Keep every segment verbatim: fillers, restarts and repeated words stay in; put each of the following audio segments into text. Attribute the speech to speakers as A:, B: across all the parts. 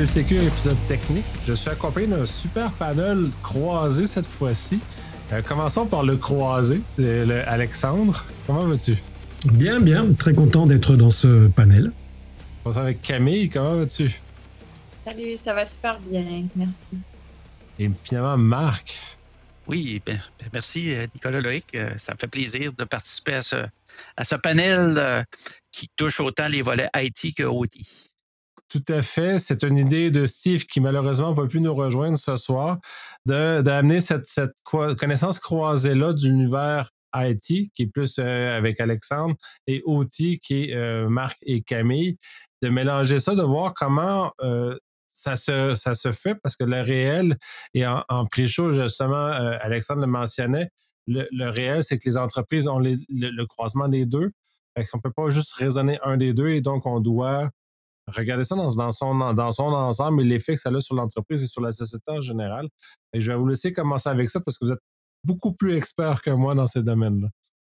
A: L C Q, épisode technique. Je suis accompagné d'un super panel croisé cette fois-ci. Euh, commençons par le croisé, le Alexandre. Comment vas-tu?
B: Bien, bien. Très content d'être dans ce panel.
A: On avec Camille. Comment vas-tu?
C: Salut, ça va super bien. Merci.
A: Et finalement, Marc.
D: Oui, ben, merci Nicolas Loïc. Ça me fait plaisir de participer à ce, à ce panel euh, qui touche autant les volets I T que O T.
A: Tout à fait. C'est une idée de Steve qui malheureusement n'a pas pu nous rejoindre ce soir, de, d'amener cette, cette connaissance croisée-là d'univers I T, qui est plus euh, avec Alexandre, et O T, qui est euh, Marc et Camille, de mélanger ça, de voir comment euh, ça, se, ça se fait, parce que le réel, et en, en pré-show, justement, euh, Alexandre le mentionnait, le, le réel, c'est que les entreprises ont les, le, le croisement des deux. Fait qu'on ne peut pas juste raisonner un des deux, et donc on doit regarder ça dans, dans, son, dans son ensemble et l'effet que ça a sur l'entreprise et sur la société en général. Et je vais vous laisser commencer avec ça parce que vous êtes beaucoup plus expert que moi dans ces domaines-là.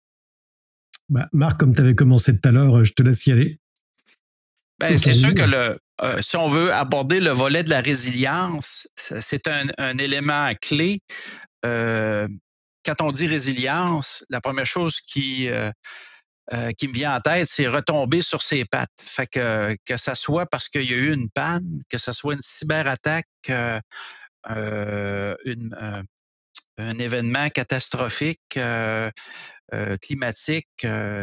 B: Bah, Marc, comme tu avais commencé tout à l'heure, je te laisse y aller.
D: Ben, c'est sûr que le, euh, si on veut aborder le volet de la résilience, c'est un, un élément clé. Euh, quand on dit résilience, la première chose qui... Euh, Euh, qui me vient en tête, c'est retomber sur ses pattes. Fait que que ça soit parce qu'il y a eu une panne, que ça soit une cyberattaque, euh, euh, une, euh, un événement catastrophique, euh, euh, climatique, euh,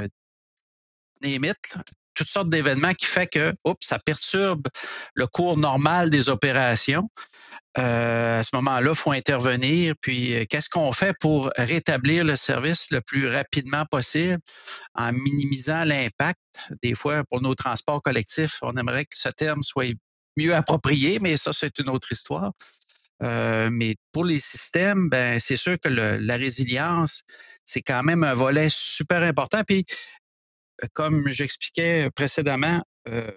D: limite, toutes sortes d'événements qui fait que, oups, ça perturbe le cours normal des opérations. Euh, à ce moment-là, il faut intervenir. Puis, euh, qu'est-ce qu'on fait pour rétablir le service le plus rapidement possible en minimisant l'impact? Des fois, pour nos transports collectifs, on aimerait que ce terme soit mieux approprié, mais ça, c'est une autre histoire. Euh, mais pour les systèmes, ben, c'est sûr que le, la résilience, c'est quand même un volet super important. Puis, comme j'expliquais précédemment, euh,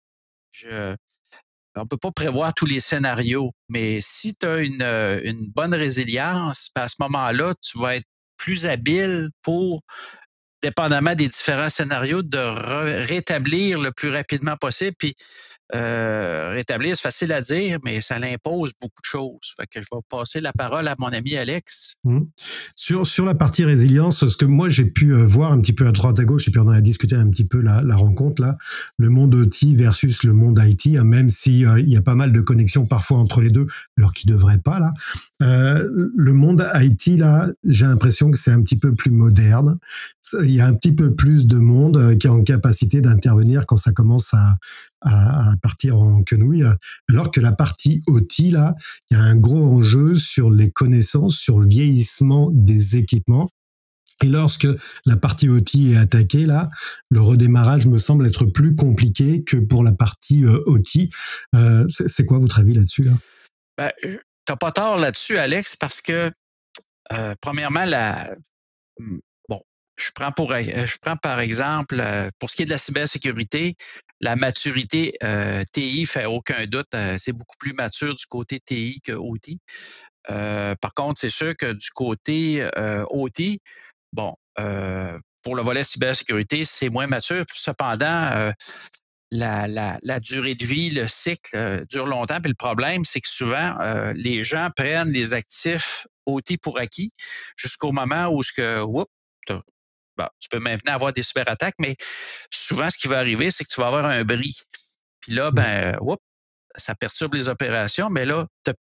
D: je... on ne peut pas prévoir tous les scénarios, mais si tu as une, une bonne résilience, à ce moment-là, tu vas être plus habile pour, dépendamment des différents scénarios, de re- rétablir le plus rapidement possible. Puis, euh, rétablir, c'est facile à dire, mais ça l'impose beaucoup de choses. Fait que je vais passer la parole à mon ami Alex.
B: Mmh. Sur, sur la partie résilience, ce que moi j'ai pu voir un petit peu à droite à gauche, et puis on en a discuté un petit peu la, la rencontre là, le monde O T versus le monde I T, hein, même si euh, il y a pas mal de connexions parfois entre les deux, alors qu'ils devraient pas là. Euh, le monde I T là, j'ai l'impression que c'est un petit peu plus moderne. Il y a un petit peu plus de monde euh, qui est en capacité d'intervenir quand ça commence à à partir en quenouille, alors que la partie O T, là, il y a un gros enjeu sur les connaissances, sur le vieillissement des équipements. Et lorsque la partie O T est attaquée, là, le redémarrage me semble être plus compliqué que pour la partie euh, O T. Euh, c'est, c'est quoi votre avis là-dessus, là?
D: Ben, t'as pas tort là-dessus, Alex, parce que, euh, premièrement, la... bon, je prends, pour, je prends par exemple, pour ce qui est de la cybersécurité, la maturité euh, T I fait aucun doute, euh, c'est beaucoup plus mature du côté T I que O T. Euh, par contre, c'est sûr que du côté euh, O T, bon, euh, pour le volet cybersécurité, c'est moins mature. Cependant, euh, la, la, la durée de vie, le cycle euh, dure longtemps. Puis le problème, c'est que souvent, euh, les gens prennent les actifs O T pour acquis jusqu'au moment où ce que, whoop, bon, tu peux maintenant avoir des cyberattaques, mais souvent, ce qui va arriver, c'est que tu vas avoir un bris. Puis là, ben, whoop, ça perturbe les opérations, mais là,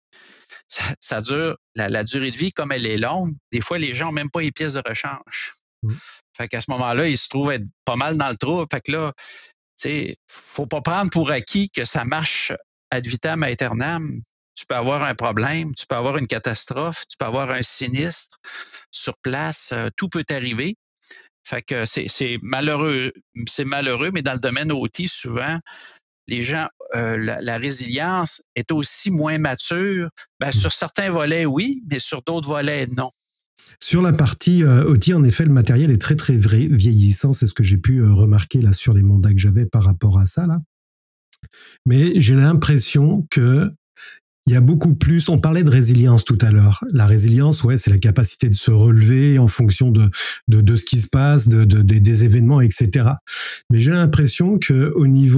D: ça, ça dure, la, la durée de vie, comme elle est longue, des fois, les gens n'ont même pas les pièces de rechange. Mm. Fait qu'à ce moment-là, ils se trouvent être pas mal dans le trou. Fait que là, tu sais, faut pas prendre pour acquis que ça marche ad vitam aeternam. Tu peux avoir un problème, tu peux avoir une catastrophe, tu peux avoir un sinistre sur place, euh, tout peut arriver. Fait que c'est, c'est malheureux, c'est malheureux, mais dans le domaine O T, souvent, les gens, euh, la, la résilience est aussi moins mature. Ben, sur certains volets, oui, mais sur d'autres volets, non.
B: Sur la partie euh, O T, en effet, le matériel est très, très vrai, vieillissant. C'est ce que j'ai pu euh, remarquer là sur les mandats que j'avais par rapport à ça, là. Mais j'ai l'impression que il y a beaucoup plus, on parlait de résilience tout à l'heure. La résilience, ouais, c'est la capacité de se relever en fonction de, de, de ce qui se passe, de, de, de, des événements, et cetera. Mais j'ai l'impression qu'au niveau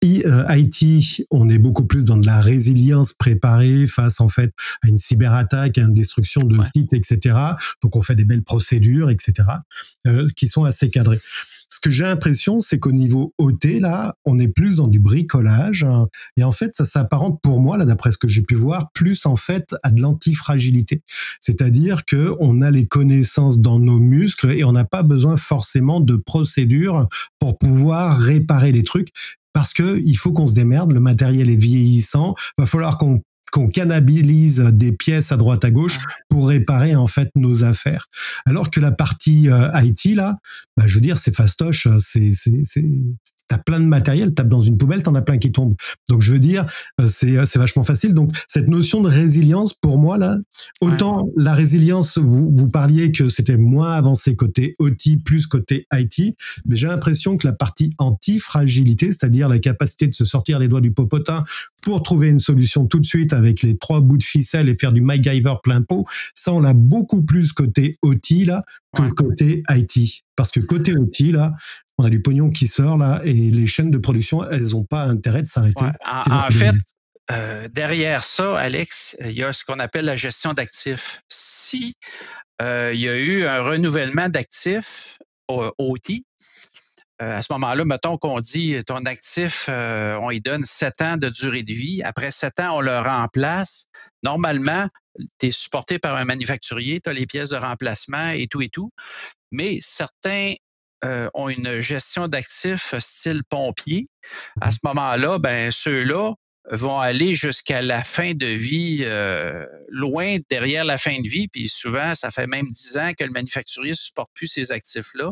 B: I T, on est beaucoup plus dans de la résilience préparée face en fait à une cyberattaque, à une destruction de
D: Ouais.
B: sites, et cetera. Donc on fait des belles procédures, et cetera. Euh, qui sont assez cadrées. Ce que j'ai l'impression, c'est qu'au niveau O T, là, on est plus dans du bricolage. Hein, et en fait, ça s'apparente pour moi, là, d'après ce que j'ai pu voir, plus en fait à de l'antifragilité. C'est-à-dire que on a les connaissances dans nos muscles et on n'a pas besoin forcément de procédures pour pouvoir réparer les trucs. Parce que il faut qu'on se démerde, le matériel est vieillissant, va falloir qu'on qu'on cannabilise des pièces à droite à gauche pour réparer en fait nos affaires. Alors que la partie euh, I T là, bah, je veux dire c'est fastoche, c'est c'est c'est t'as plein de matériel, tapes dans une poubelle, t'en as plein qui tombent. Donc je veux dire euh, c'est c'est vachement facile. Donc cette notion de résilience pour moi là, autant ouais. la résilience vous vous parliez que c'était moins avancé côté O T plus côté I T, mais j'ai l'impression que la partie anti-fragilité, c'est-à-dire la capacité de se sortir les doigts du popotin pour trouver une solution tout de suite avec les trois bouts de ficelle et faire du MacGyver plein pot, ça on l'a beaucoup plus côté O T là que ouais. côté I T. Parce que côté O T là, on a du pognon qui sort là et les chaînes de production, elles n'ont pas intérêt de s'arrêter.
D: Ouais. En, en fait, euh, derrière ça, Alex, il y a ce qu'on appelle la gestion d'actifs. Si euh, il y a eu un renouvellement d'actifs au O T, Euh, à ce moment-là, mettons qu'on dit ton actif, euh, on y donne sept ans de durée de vie. Après sept ans, on le remplace. Normalement, tu es supporté par un manufacturier, tu as les pièces de remplacement et tout et tout. Mais certains euh, ont une gestion d'actifs style pompier. À ce moment-là, ben ceux-là vont aller jusqu'à la fin de vie, euh, loin derrière la fin de vie. Puis souvent, ça fait même dix ans que le manufacturier ne supporte plus ces actifs-là.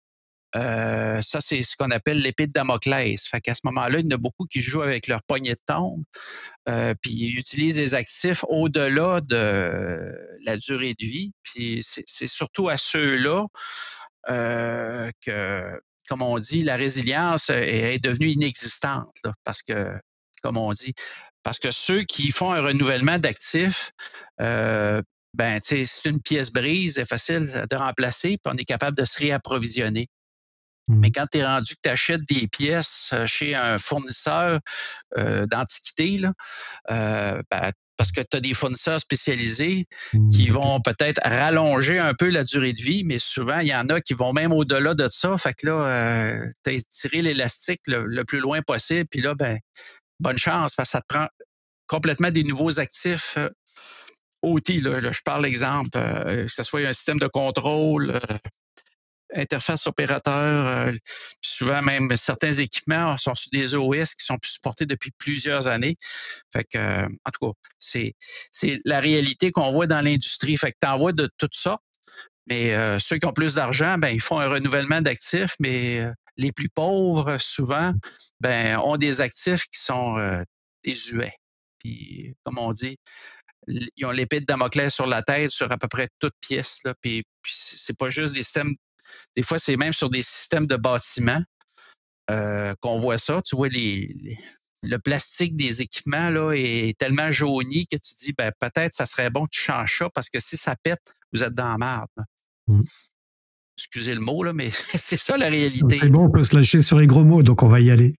D: Euh, ça, c'est ce qu'on appelle l'épée de Damoclès. Fait qu'à ce moment-là, il y en a beaucoup qui jouent avec leur poignée de tombe, euh, puis ils utilisent les actifs au-delà de la durée de vie. Puis c'est, c'est surtout à ceux-là euh, que, comme on dit, la résilience est, est devenue inexistante, là, parce que, comme on dit, parce que ceux qui font un renouvellement d'actifs, euh, ben, tu sais, c'est une pièce brise, c'est facile de remplacer, puis on est capable de se réapprovisionner. Mais quand tu es rendu que tu achètes des pièces chez un fournisseur euh, d'antiquités, là, euh, ben, parce que tu as des fournisseurs spécialisés qui vont peut-être rallonger un peu la durée de vie, mais souvent, il y en a qui vont même au-delà de ça. Fait que là, euh, tu as tiré l'élastique le, le plus loin possible, puis là, ben, bonne chance, parce que ça te prend complètement des nouveaux actifs euh, O T. Là, là, je parle exemple, euh, que ce soit un système de contrôle, euh, interface opérateur, euh, souvent même certains équipements sont sur des O S qui sont plus supportés depuis plusieurs années. Fait que, euh, en tout cas, c'est, c'est la réalité qu'on voit dans l'industrie. Fait que tu en vois de toutes sortes, mais euh, ceux qui ont plus d'argent, ben ils font un renouvellement d'actifs, mais euh, les plus pauvres, souvent, ben ont des actifs qui sont euh, désuets. Puis, comme on dit, ils ont l'épée de Damoclès sur la tête sur à peu près toute pièce. Là, puis, puis c'est pas juste des systèmes. Des fois, c'est même sur des systèmes de bâtiments euh, qu'on voit ça. Tu vois, les, les, le plastique des équipements là, est tellement jauni que tu dis, ben, peut-être ça serait bon que tu changes ça parce que si ça pète, vous êtes dans la merde. Mmh. Excusez le mot, là, mais c'est ça la réalité.
B: C'est bon, on peut se lâcher sur les gros mots, donc on va y aller.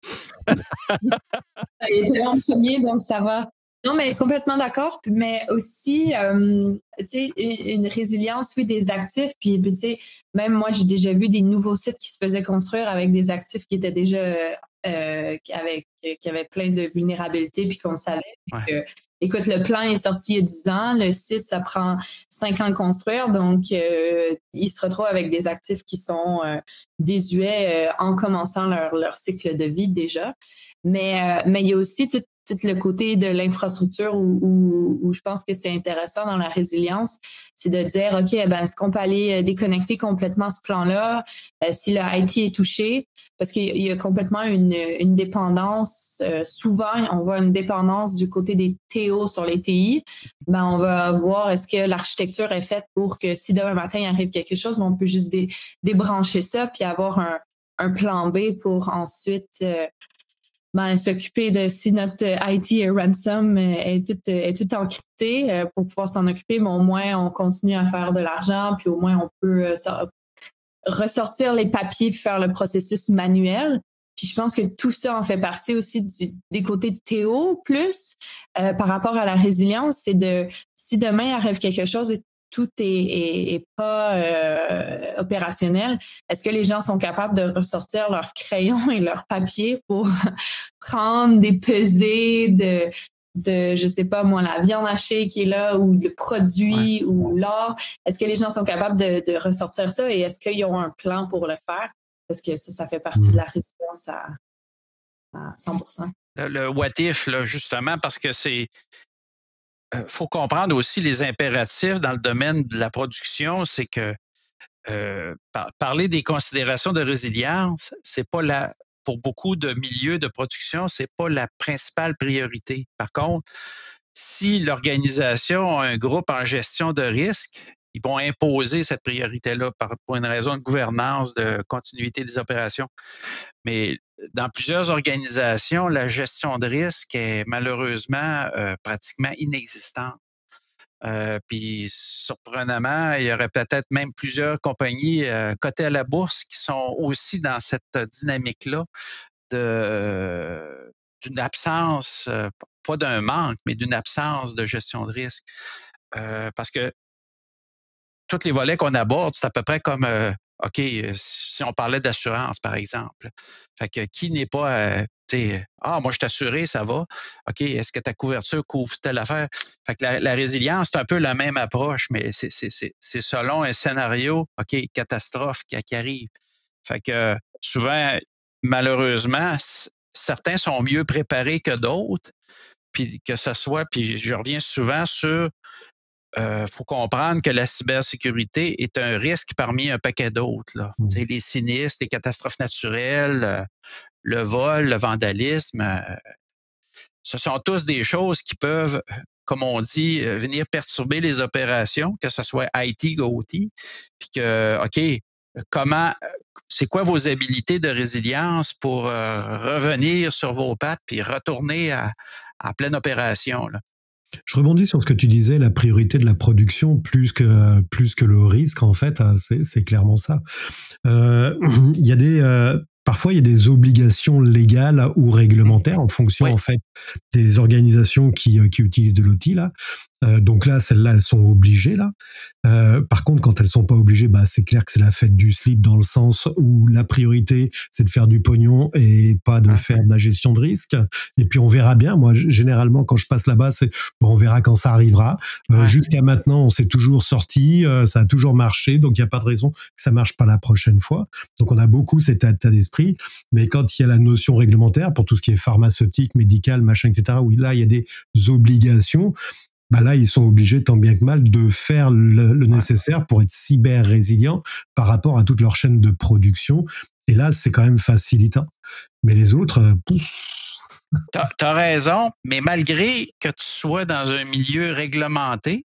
C: Il était là en premier, donc ça va. Non, mais complètement d'accord, mais aussi, euh, tu sais, une, une résilience, oui, des actifs, puis, tu sais, même moi, j'ai déjà vu des nouveaux sites qui se faisaient construire avec des actifs qui étaient déjà, euh, qui, avaient, qui avaient plein de vulnérabilités, puis qu'on savait. Ouais. Que, écoute, le plan est sorti il y a dix ans, le site, ça prend cinq ans de construire, donc euh, ils se retrouvent avec des actifs qui sont euh, désuets euh, en commençant leur, leur cycle de vie déjà. Mais, euh, mais il y a aussi tout tout le côté de l'infrastructure où, où, où je pense que c'est intéressant dans la résilience, c'est de dire, OK, ben, est-ce qu'on peut aller déconnecter complètement ce plan-là euh, si le I T est touché? Parce qu'il y a complètement une, une dépendance. Euh, souvent, on voit une dépendance du côté des T O sur les T I. Ben, on va voir est-ce que l'architecture est faite pour que si demain matin, il arrive quelque chose, on peut juste dé, débrancher ça puis avoir un, un plan B pour ensuite... Euh, Ben, s'occuper de si notre I T ransom est tout, est tout encrypté euh, pour pouvoir s'en occuper, mais au moins on continue à faire de l'argent, puis au moins on peut euh, so- ressortir les papiers puis faire le processus manuel. Puis je pense que tout ça en fait partie aussi du, des côtés de Théo plus euh, par rapport à la résilience, c'est de si demain arrive quelque chose et tout est, est, est pas euh, opérationnel, est-ce que les gens sont capables de ressortir leurs crayons et leurs papiers pour prendre des pesées de de, je sais pas moi, la viande hachée qui est là ou le produit ouais. ou l'or. Est-ce que les gens sont capables de, de ressortir ça et est-ce qu'ils ont un plan pour le faire? Parce que ça, ça fait partie mmh. de la résilience à, à cent pour cent.
D: Le, le what if, là, justement, parce que c'est... Il euh, faut comprendre aussi les impératifs dans le domaine de la production, c'est que euh, par, parler des considérations de résilience, c'est pas la... Pour beaucoup de milieux de production, c'est pas la principale priorité. Par contre, si l'organisation a un groupe en gestion de risque, ils vont imposer cette priorité-là pour une raison de gouvernance, de continuité des opérations. Mais dans plusieurs organisations, la gestion de risque est malheureusement euh, pratiquement inexistante. Euh, puis, surprenamment, il y aurait peut-être même plusieurs compagnies euh, cotées à la bourse qui sont aussi dans cette dynamique-là de, euh, d'une absence, euh, pas d'un manque, mais d'une absence de gestion de risque. Euh, parce que tous les volets qu'on aborde, c'est à peu près comme, euh, OK, si on parlait d'assurance, par exemple. Fait que qui n'est pas... Euh, ah, moi, je suis assuré, ça va. OK, est-ce que ta couverture couvre telle affaire? Fait que la, la résilience, c'est un peu la même approche, mais c'est, c'est, c'est, c'est selon un scénario, OK, catastrophe qui, qui arrive. Fait que souvent, malheureusement, certains sont mieux préparés que d'autres, puis que ce soit, puis je reviens souvent sur, il euh, faut comprendre que la cybersécurité est un risque parmi un paquet d'autres. Là. Mmh. Les sinistres, les catastrophes naturelles, euh, le vol, le vandalisme, euh, ce sont tous des choses qui peuvent, comme on dit, euh, venir perturber les opérations, que ce soit I T ou O T, puis que, OK, comment, c'est quoi vos habilités de résilience pour euh, revenir sur vos pattes puis retourner à, à pleine opération, là.
B: Je rebondis sur ce que tu disais, la priorité de la production plus que plus que le risque, en fait, c'est, c'est clairement ça. Euh, il y a des euh, Parfois, il y a des obligations légales ou réglementaires en fonction, oui. en fait, des organisations qui, qui utilisent de l'outil, là. Euh, donc là, celles-là, elles sont obligées, là. Euh, par contre, quand elles sont pas obligées, bah, c'est clair que c'est la fête du slip dans le sens où la priorité, c'est de faire du pognon et pas de faire de la gestion de risque. Et puis, on verra bien. Moi, généralement, quand je passe là-bas, c'est, bon, on verra quand ça arrivera. Euh, ouais. Jusqu'à maintenant, on s'est toujours sorti, euh, ça a toujours marché. Donc, il n'y a pas de raison que ça marche pas la prochaine fois. Donc, on a beaucoup cet état d'esprit. Mais quand il y a la notion réglementaire, pour tout ce qui est pharmaceutique, médical, machin, et cetera, où là, il y a des obligations, bah là, ils sont obligés, tant bien que mal, de faire le, le nécessaire pour être cyber résilient par rapport à toute leur chaîne de production. Et là, c'est quand même facilitant. Mais les autres, pouf.
D: T'as, t'as raison, mais malgré que tu sois dans un milieu réglementé,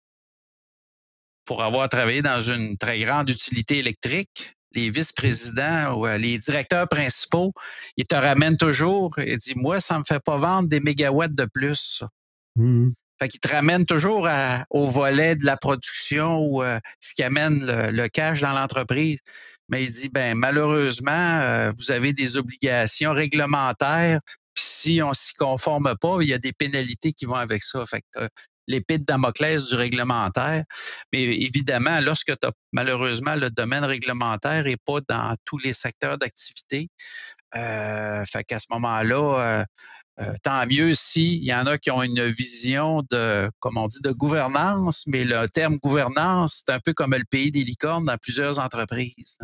D: pour avoir travaillé dans une très grande utilité électrique, les vice-présidents ou les directeurs principaux, ils te ramènent toujours et disent, moi, ça me fait pas vendre des mégawatts de plus. Mmh. Fait qu'ils te ramènent toujours à, au volet de la production ou euh, ce qui amène le, le cash dans l'entreprise. Mais il dit, ben malheureusement, euh, vous avez des obligations réglementaires. Puis si on s'y conforme pas, il y a des pénalités qui vont avec ça. Fait que l'épée de Damoclès du réglementaire. Mais évidemment, lorsque tu as malheureusement le domaine réglementaire n'est pas dans tous les secteurs d'activité, euh, fait qu'à ce moment-là, euh, Euh, tant mieux s'il y en a qui ont une vision de, comme on dit, de gouvernance, mais le terme gouvernance, c'est un peu comme le pays des licornes dans plusieurs entreprises.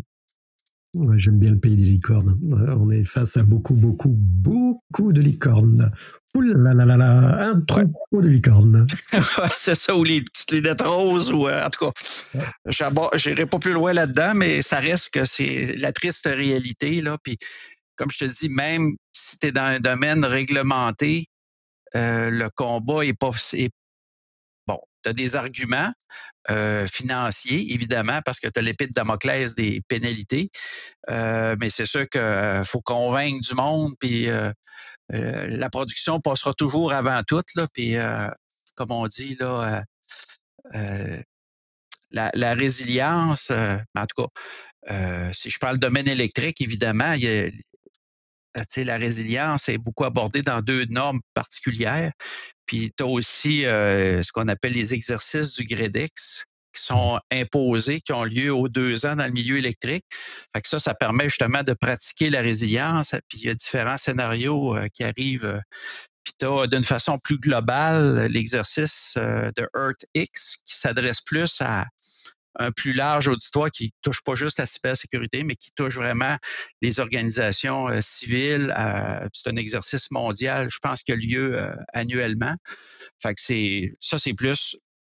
B: Ouais, j'aime bien le pays des licornes. On est face à beaucoup, beaucoup, beaucoup de licornes. Ouh là là là là, un troupeau ouais. de licornes.
D: C'est ça, ou les petites lunettes roses, ou euh, en tout cas, ouais. J'irai pas plus loin là-dedans, mais ça reste que c'est la triste réalité, là, puis comme je te dis, même si tu es dans un domaine réglementé, euh, le combat est pas... Est, bon, tu as des arguments euh, financiers, évidemment, parce que tu as l'épée de Damoclès des pénalités, euh, mais c'est sûr qu'il euh, faut convaincre du monde, puis euh, euh, la production passera toujours avant tout, là, puis euh, comme on dit, là, euh, euh, la, la résilience, euh, en tout cas, euh, si je parle de domaine électrique, évidemment, il y a tu sais, la résilience est beaucoup abordée dans deux normes particulières. Puis tu as aussi euh, ce qu'on appelle les exercices du GREDEX qui sont imposés, qui ont lieu aux deux ans dans le milieu électrique. Fait que ça, ça permet justement de pratiquer la résilience. Puis il y a différents scénarios euh, qui arrivent. Euh, puis tu as d'une façon plus globale l'exercice euh, de EarthX qui s'adresse plus à un plus large auditoire qui touche pas juste la cybersécurité, mais qui touche vraiment les organisations euh, civiles. Euh, c'est un exercice mondial, je pense, qui a lieu euh, annuellement. Fait que c'est ça, c'est plus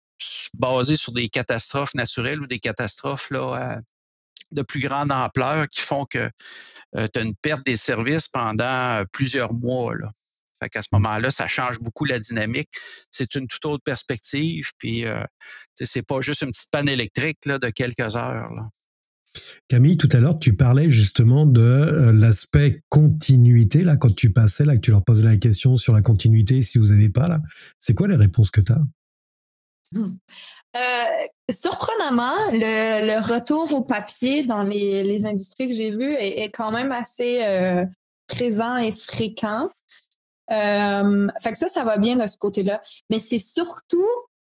D: basé sur des catastrophes naturelles ou des catastrophes là, euh, de plus grande ampleur qui font que euh, tu as une perte des services pendant plusieurs mois. Là. Fait qu'à ce moment-là, ça change beaucoup la dynamique. C'est une toute autre perspective. Puis, euh, c'est pas juste une petite panne électrique là, de quelques heures. Là.
B: Camille, tout à l'heure, tu parlais justement de euh, l'aspect continuité, là, quand tu passais, là, que tu leur posais la question sur la continuité, si vous n'avez pas, là. C'est quoi les réponses que tu as?
C: Hum. Euh, surprenamment, le, le retour au papier dans les, les industries que j'ai vues est, est quand même assez euh, présent et fréquent. Euh, fait que ça, ça va bien de ce côté-là. Mais c'est surtout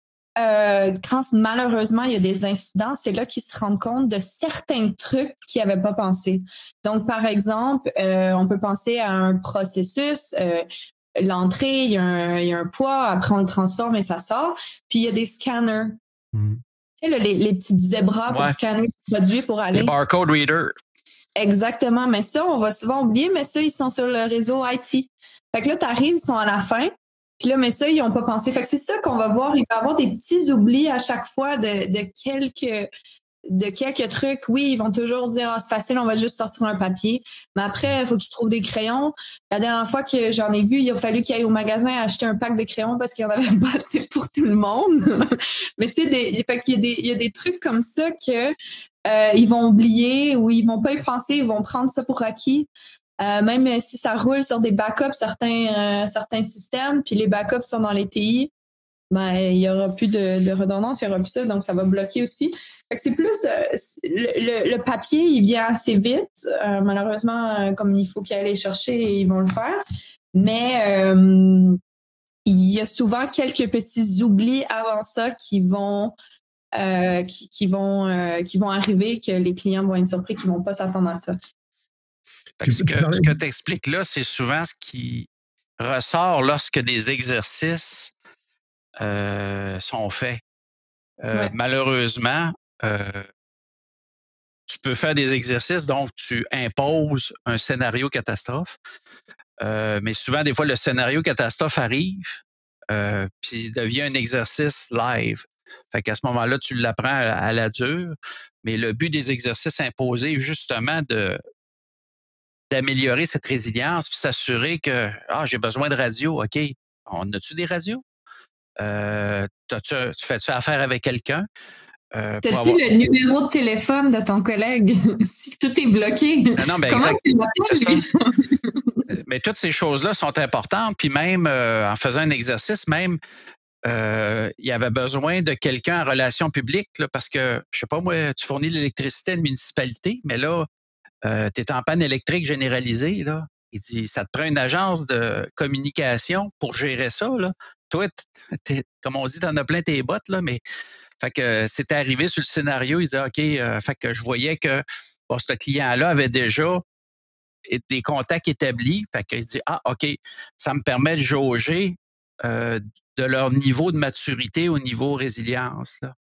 C: euh, quand malheureusement il y a des incidents, c'est là qu'ils se rendent compte de certains trucs qu'ils n'avaient pas pensé. Donc, par exemple, euh, on peut penser à un processus. Euh, L'entrée, il y, a un, il y a un poids, après on le transforme et ça sort. Puis il y a des scanners. Mm. Tu sais, là, les, les petits zébras pour ouais. scanner les produits pour aller.
D: Les barcode readers.
C: Exactement. Mais ça, on va souvent oublier, mais ça, ils sont sur le réseau I T. Fait que là, tu arrives, ils sont à la fin. Puis là, mais ça, ils n'ont pas pensé. Fait que c'est ça qu'on va voir. Il va y avoir des petits oublis à chaque fois de, de quelques de quelques trucs. Oui, ils vont toujours dire ah, c'est facile, on va juste sortir un papier. Mais après, il faut qu'ils trouvent des crayons. La dernière fois que j'en ai vu, il a fallu qu'ils aillent au magasin acheter un pack de crayons parce qu'il n'y en avait pas assez pour tout le monde. Mais tu sais, des, fait qu'il y a des, il y a des trucs comme ça que euh, ils vont oublier ou ils vont pas y penser, ils vont prendre ça pour acquis. Euh, même si ça roule sur des backups, certains, euh, certains systèmes, puis les backups sont dans les T I, ben, il n'y aura plus de, de redondance, il n'y aura plus ça, donc ça va bloquer aussi. Fait que c'est plus euh, le, le, le papier, il vient assez vite. Euh, malheureusement, euh, comme il faut qu'ils aillent les chercher, ils vont le faire. Mais euh, il y a souvent quelques petits oublis avant ça qui vont euh, qui, qui vont euh, qui vont arriver, que les clients vont être surpris, qu'ils ne vont pas s'attendre à ça.
D: Fait que ce que tu expliques là, c'est souvent ce qui ressort lorsque des exercices euh, sont faits. Euh, ouais. Malheureusement, euh, tu peux faire des exercices, donc tu imposes un scénario catastrophe. Euh, mais souvent, des fois, le scénario catastrophe arrive, euh, puis devient un exercice live. Fait qu'à ce moment-là, tu l'apprends à, à la dure. Mais le but des exercices imposés est justement de d'améliorer cette résilience, puis s'assurer que ah, j'ai besoin de radio. OK, on a-tu des radios? Euh, tu, tu fais-tu affaire avec quelqu'un?
C: Euh, T'as-tu avoir... le numéro de téléphone de ton collègue si tout est bloqué?
D: Non, non, ben
C: Comment
D: exact, c'est ça. Mais toutes ces choses-là sont importantes. Puis même euh, en faisant un exercice, même euh, il y avait besoin de quelqu'un en relations publiques là, parce que, je sais pas moi, tu fournis l'électricité à une municipalité, mais là, euh, tu es en panne électrique généralisée. Là. Il dit, ça te prend une agence de communication pour gérer ça. Là. Toi, t'es, comme on dit, t'en as plein tes bottes, là, mais fait que c'était arrivé sur le scénario, il disait OK, euh, fait que je voyais que bon, ce client-là avait déjà des contacts établis. Fait qu'il se dit Ah, OK, ça me permet de jauger euh, de leur niveau de maturité au niveau résilience. Là.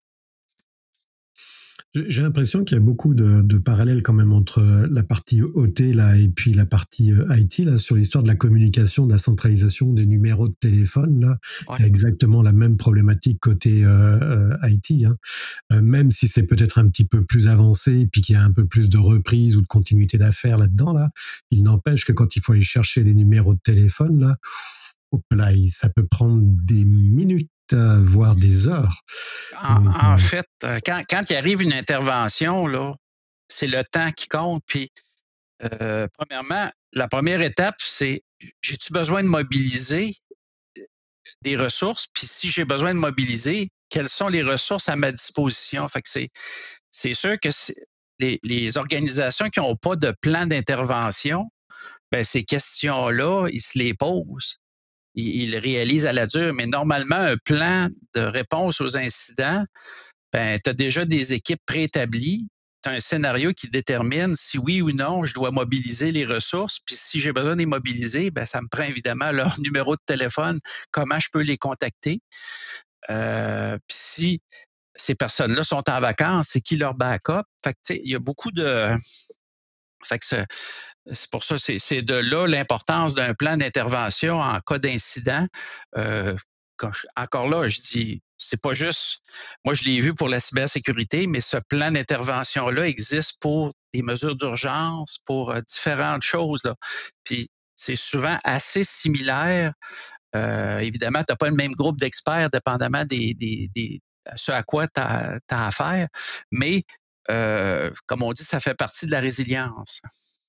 B: J'ai l'impression qu'il y a beaucoup de, de parallèles quand même entre la partie O T là, et puis la partie I T là, sur l'histoire de la communication, de la centralisation des numéros de téléphone. Là. Ouais. Il y a exactement la même problématique côté euh, I T. Hein. Euh, même si c'est peut-être un petit peu plus avancé et puis qu'il y a un peu plus de reprise ou de continuité d'affaires là-dedans, là, il n'empêche que quand il faut aller chercher les numéros de téléphone, là, hop là, ça peut prendre des minutes, voire des heures.
D: En, Donc, en euh... fait, quand, quand il arrive une intervention, là, c'est le temps qui compte. Puis, euh, premièrement, la première étape, c'est j'ai-tu besoin de mobiliser des ressources? Puis, si j'ai besoin de mobiliser, quelles sont les ressources à ma disposition? Fait que c'est, c'est sûr que c'est, les, les organisations qui n'ont pas de plan d'intervention ben, ces questions-là, ils se les posent. Ils, ils le réalisent à la dure, mais normalement, un plan de réponse aux incidents, ben, tu as déjà des équipes préétablies. Tu as un scénario qui détermine si oui ou non je dois mobiliser les ressources. Puis si j'ai besoin de les mobiliser, ben, ça me prend évidemment leur numéro de téléphone, comment je peux les contacter. Euh, puis si ces personnes-là sont en vacances, c'est qui leur backup? Fait que, tu sais, il y a beaucoup de... Fait que c'est, c'est pour ça, c'est, c'est de là l'importance d'un plan d'intervention en cas d'incident. Euh, quand je, encore là, je dis, c'est pas juste, moi je l'ai vu pour la cybersécurité, mais ce plan d'intervention-là existe pour des mesures d'urgence, pour euh, différentes choses, là. Puis c'est souvent assez similaire. Euh, évidemment, tu n'as pas le même groupe d'experts, dépendamment des, des, des ce à quoi tu as affaire, mais euh, comme on dit, ça fait partie de la résilience.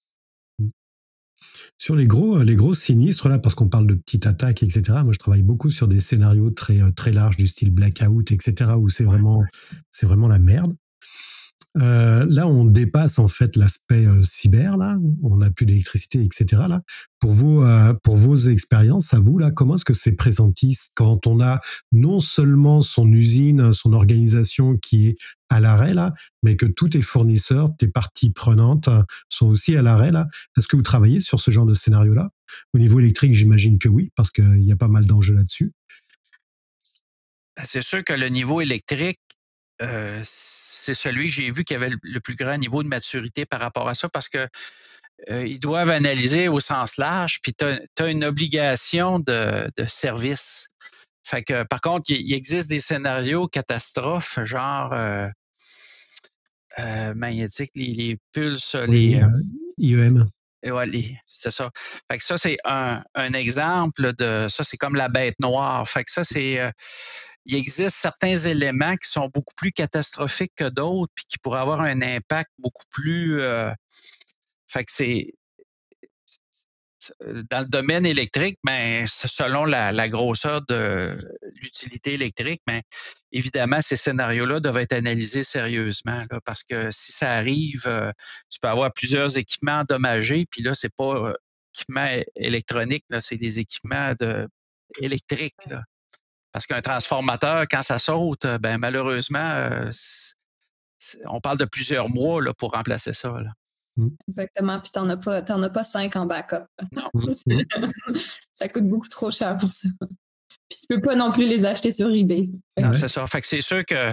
B: Sur les gros, les gros sinistres, là, parce qu'on parle de petites attaques, et cetera, moi, je travaille beaucoup sur des scénarios très, très larges du style blackout, et cetera, où c'est vraiment, c'est vraiment la merde. Euh, là, on dépasse en fait l'aspect euh, cyber, là, on n'a plus d'électricité, et cetera. Là, pour vos, euh, pour vos expériences, à vous, là, comment est-ce que c'est pressenti quand on a non seulement son usine, son organisation qui est à l'arrêt, là, mais que tous tes fournisseurs, tes parties prenantes sont aussi à l'arrêt, là. Est-ce que vous travaillez sur ce genre de scénario-là? Au niveau électrique, j'imagine que oui, parce qu'il y a pas mal d'enjeux là-dessus.
D: C'est sûr que le niveau électrique, Euh, c'est celui que j'ai vu qui avait le plus grand niveau de maturité par rapport à ça parce que euh, ils doivent analyser au sens large, puis tu as une obligation de, de service. Fait que, par contre, il, il existe des scénarios catastrophes, genre euh, euh, magnétiques, les, les pulses,
B: Oui,
D: les. Euh,
B: I E M.
D: Et ouais, les, c'est ça. Fait que ça, c'est un, un exemple de ça, c'est comme la bête noire. Fait que ça, c'est. Euh, il existe certains éléments qui sont beaucoup plus catastrophiques que d'autres, puis qui pourraient avoir un impact beaucoup plus. Euh, fait que c'est. Dans le domaine électrique, ben, selon la, la grosseur de l'utilité électrique, ben, évidemment, ces scénarios-là doivent être analysés sérieusement, là, parce que si ça arrive, euh, tu peux avoir plusieurs équipements endommagés, puis là, c'est pas euh, équipements électroniques, là, c'est des équipements de, électriques, là. Parce qu'un transformateur, quand ça saute, ben, malheureusement, euh, on parle de plusieurs mois là, pour remplacer ça, là.
C: Exactement. Puis t'en as pas, t'en as pas cinq en backup.
D: Non.
C: Ça coûte beaucoup trop cher pour ça. Puis tu peux pas non plus les acheter sur eBay.
D: Non, c'est ça. Fait que c'est sûr que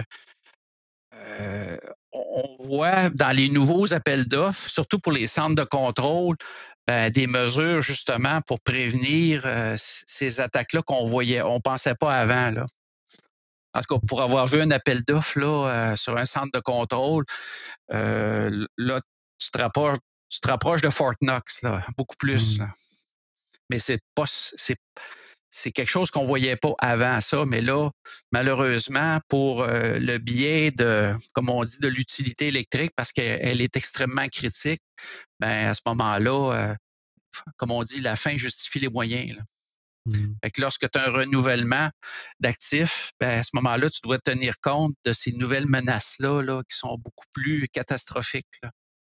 D: euh, on voit dans les nouveaux appels d'offres, surtout pour les centres de contrôle, ben, des mesures justement pour prévenir euh, ces attaques-là qu'on voyait, on pensait pas avant, là. En tout cas, pour avoir vu un appel d'offres là, euh, sur un centre de contrôle, euh, là, tu te rapproches, tu te rapproches de Fort Knox, là, beaucoup plus. Là. Mais c'est pas, c'est, c'est quelque chose qu'on voyait pas avant ça. Mais là, malheureusement, pour euh, le biais de, comme on dit, de l'utilité électrique, parce qu'elle est extrêmement critique, ben à ce moment-là, euh, comme on dit, la fin justifie les moyens. Là. Mmh. Fait que lorsque tu as un renouvellement d'actifs, ben à ce moment-là, tu dois tenir compte de ces nouvelles menaces-là là, qui sont beaucoup plus catastrophiques. Là.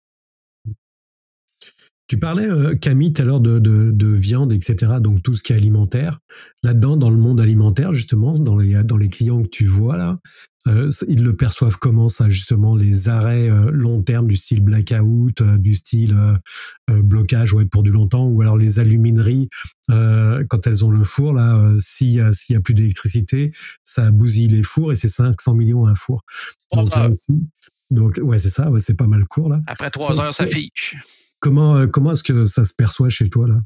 B: Tu parlais, euh, Camille, tout à l'heure de, de, de viande, et cetera, donc tout ce qui est alimentaire. Là-dedans, dans le monde alimentaire, justement, dans les, dans les clients que tu vois là, euh, ils le perçoivent comment ça, justement, les arrêts euh, long terme du style blackout, euh, du style euh, euh, blocage ouais, pour du longtemps, ou alors les alumineries, euh, quand elles ont le four, là, euh, si, euh, s'il n'y a plus d'électricité, ça bousille les fours et c'est cinq cents millions un four. Donc là aussi, donc, ouais, c'est ça, ouais, c'est pas mal court, là.
D: Après trois heures, ça fiche.
B: Comment, comment est-ce que ça se perçoit chez toi, là?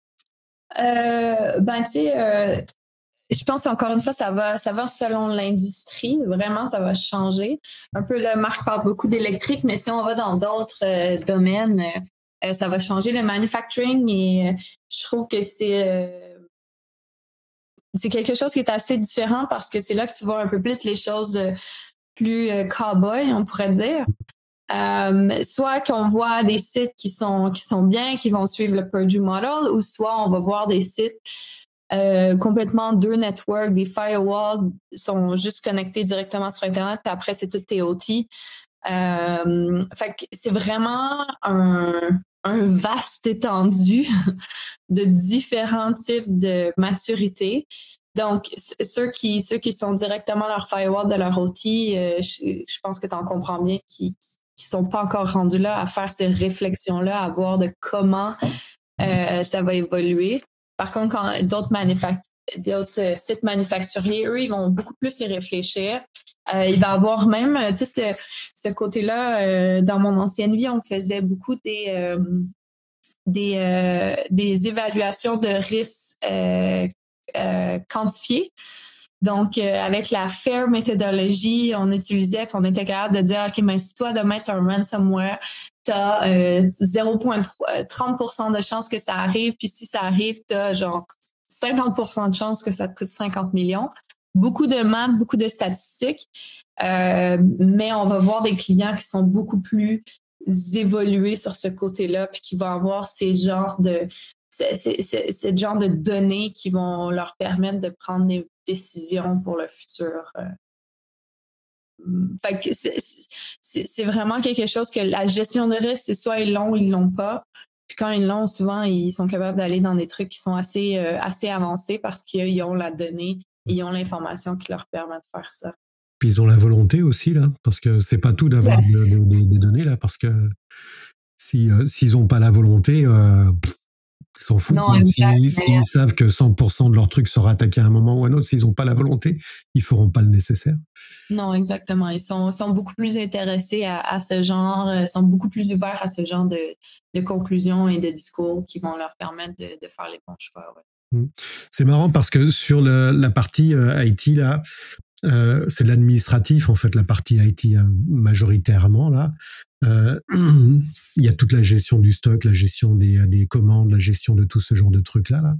C: Euh, ben, tu sais, euh, je pense encore une fois, ça va, ça va selon l'industrie. Vraiment, ça va changer. Un peu, là, Marc parle beaucoup d'électrique, mais si on va dans d'autres euh, domaines, euh, ça va changer le manufacturing et euh, je trouve que c'est, euh, c'est quelque chose qui est assez différent parce que c'est là que tu vois un peu plus les choses euh, plus euh, cow-boy, on pourrait dire. Euh, soit qu'on voit des sites qui sont qui sont bien, qui vont suivre le Purdue Model, ou soit on va voir des sites euh, complètement deux networks, des firewalls sont juste connectés directement sur Internet, puis après c'est tout T O T. Euh, fait que c'est vraiment un un vaste étendue de différents types de maturité. Donc, ceux qui, ceux qui sont directement leur firewall de leur outil, euh, je, je pense que tu en comprends bien, qui qui sont pas encore rendus là à faire ces réflexions-là, à voir de comment euh, ça va évoluer. Par contre, quand d'autres manufact- d'autres euh, sites manufacturiers, eux, ils vont beaucoup plus y réfléchir. Euh, il va y avoir même euh, tout euh, ce côté-là. Euh, dans mon ancienne vie, on faisait beaucoup des euh, des, euh, des évaluations de risques euh, euh, quantifiées. Donc, euh, avec la FAIR méthodologie, on utilisait, puis on était capable de dire, OK, mais si toi, de mettre un ransomware, tu as euh, zéro virgule trente pour cent de chances que ça arrive, puis si ça arrive, tu as genre cinquante pour cent de chances que ça te coûte cinquante millions. Beaucoup de maths, beaucoup de statistiques, euh, mais on va voir des clients qui sont beaucoup plus évolués sur ce côté-là, puis qui vont avoir ces genres de c'est, c'est, c'est, c'est le genre de données qui vont leur permettre de prendre des décisions pour le futur. Fait que c'est, c'est, c'est vraiment quelque chose que la gestion de risque, c'est soit ils l'ont ou ils l'ont pas. Puis quand ils l'ont, souvent, ils sont capables d'aller dans des trucs qui sont assez, euh, assez avancés parce qu'ils ont la donnée, ils ont l'information qui leur permet de faire ça.
B: Puis ils ont la volonté aussi, là, parce que c'est pas tout d'avoir ouais. de, de, de, des données, là, parce que si, euh, s'ils n'ont pas la volonté, euh, ils s'en foutent. Non, s'ils, s'ils savent que cent pour cent de leur truc sera attaqué à un moment ou à un autre, s'ils n'ont pas la volonté, ils feront pas le nécessaire.
C: Non, exactement. Ils sont, sont beaucoup plus intéressés à, à ce genre, euh, sont beaucoup plus ouverts à ce genre de, de conclusions et de discours qui vont leur permettre de, de faire les bons choix. Ouais.
B: C'est marrant parce que sur le, la partie euh, I T, là, Euh, c'est de l'administratif en fait, la partie I T euh, majoritairement là. Euh, il y a toute la gestion du stock, la gestion des, des commandes, la gestion de tout ce genre de trucs là. là.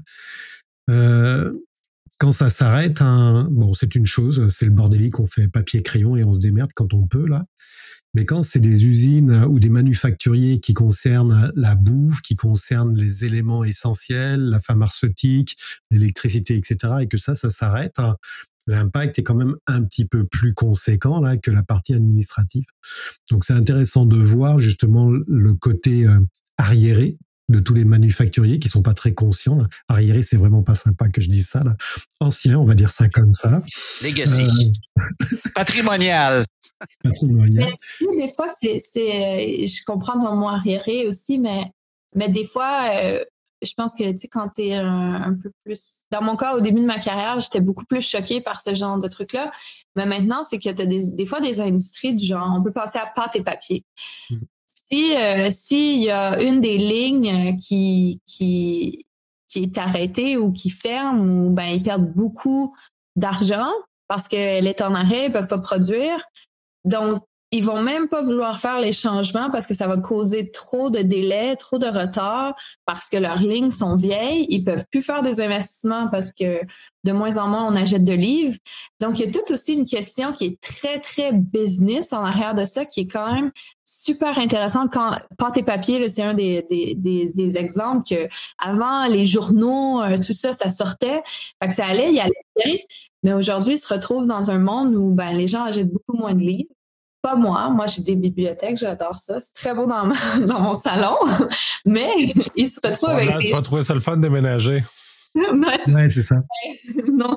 B: Euh, quand ça s'arrête, hein, bon c'est une chose, c'est le bordélique, on fait papier crayon et on se démerde quand on peut là. Mais quand c'est des usines ou des manufacturiers qui concernent la bouffe, qui concernent les éléments essentiels, la pharmaceutique, l'électricité, et cetera, et que ça, ça s'arrête, hein, l'impact est quand même un petit peu plus conséquent là que la partie administrative. Donc c'est intéressant de voir justement le côté euh, arriéré de tous les manufacturiers qui sont pas très conscients. Là. Arriéré, c'est vraiment pas sympa que je dise ça. Là. Ancien, on va dire ça comme ça.
D: Legacy. Euh...
B: Patrimonial.
C: Patrimonial. Mais, des fois, c'est, c'est, je comprends ton mot arriéré aussi, mais, mais des fois, euh, je pense que, tu sais, quand t'es un, un peu plus... Dans mon cas, au début de ma carrière, j'étais beaucoup plus choquée par ce genre de trucs-là. Mais maintenant, c'est que t'as des, des fois des industries du genre, on peut passer à pâte et papier. Mm. Si, euh, s'il y a une des lignes qui, qui, qui est arrêtée ou qui ferme, ou ben, ils perdent beaucoup d'argent parce qu'elle est en arrêt, ils peuvent pas produire. Donc, ils vont même pas vouloir faire les changements parce que ça va causer trop de délais, trop de retard, parce que leurs lignes sont vieilles. Ils peuvent plus faire des investissements parce que de moins en moins, on achète de livres. Donc, il y a toute aussi une question qui est très, très business en arrière de ça, qui est quand même super intéressante. Quand pâte et papier, là, c'est un des, des, des, des exemples que avant les journaux, tout ça, ça sortait. Fait que ça allait, il allait bien. Mais aujourd'hui, ils se retrouvent dans un monde où ben, les gens achètent beaucoup moins de livres. Pas moi. Moi, j'ai des bibliothèques, j'adore ça. C'est très beau dans, ma, dans mon salon. Mais ils se retrouvent
A: voilà,
C: avec
A: tu
C: des...
A: vas trouver ça le fun de déménager.
B: Ouais, c'est ça.
C: Non.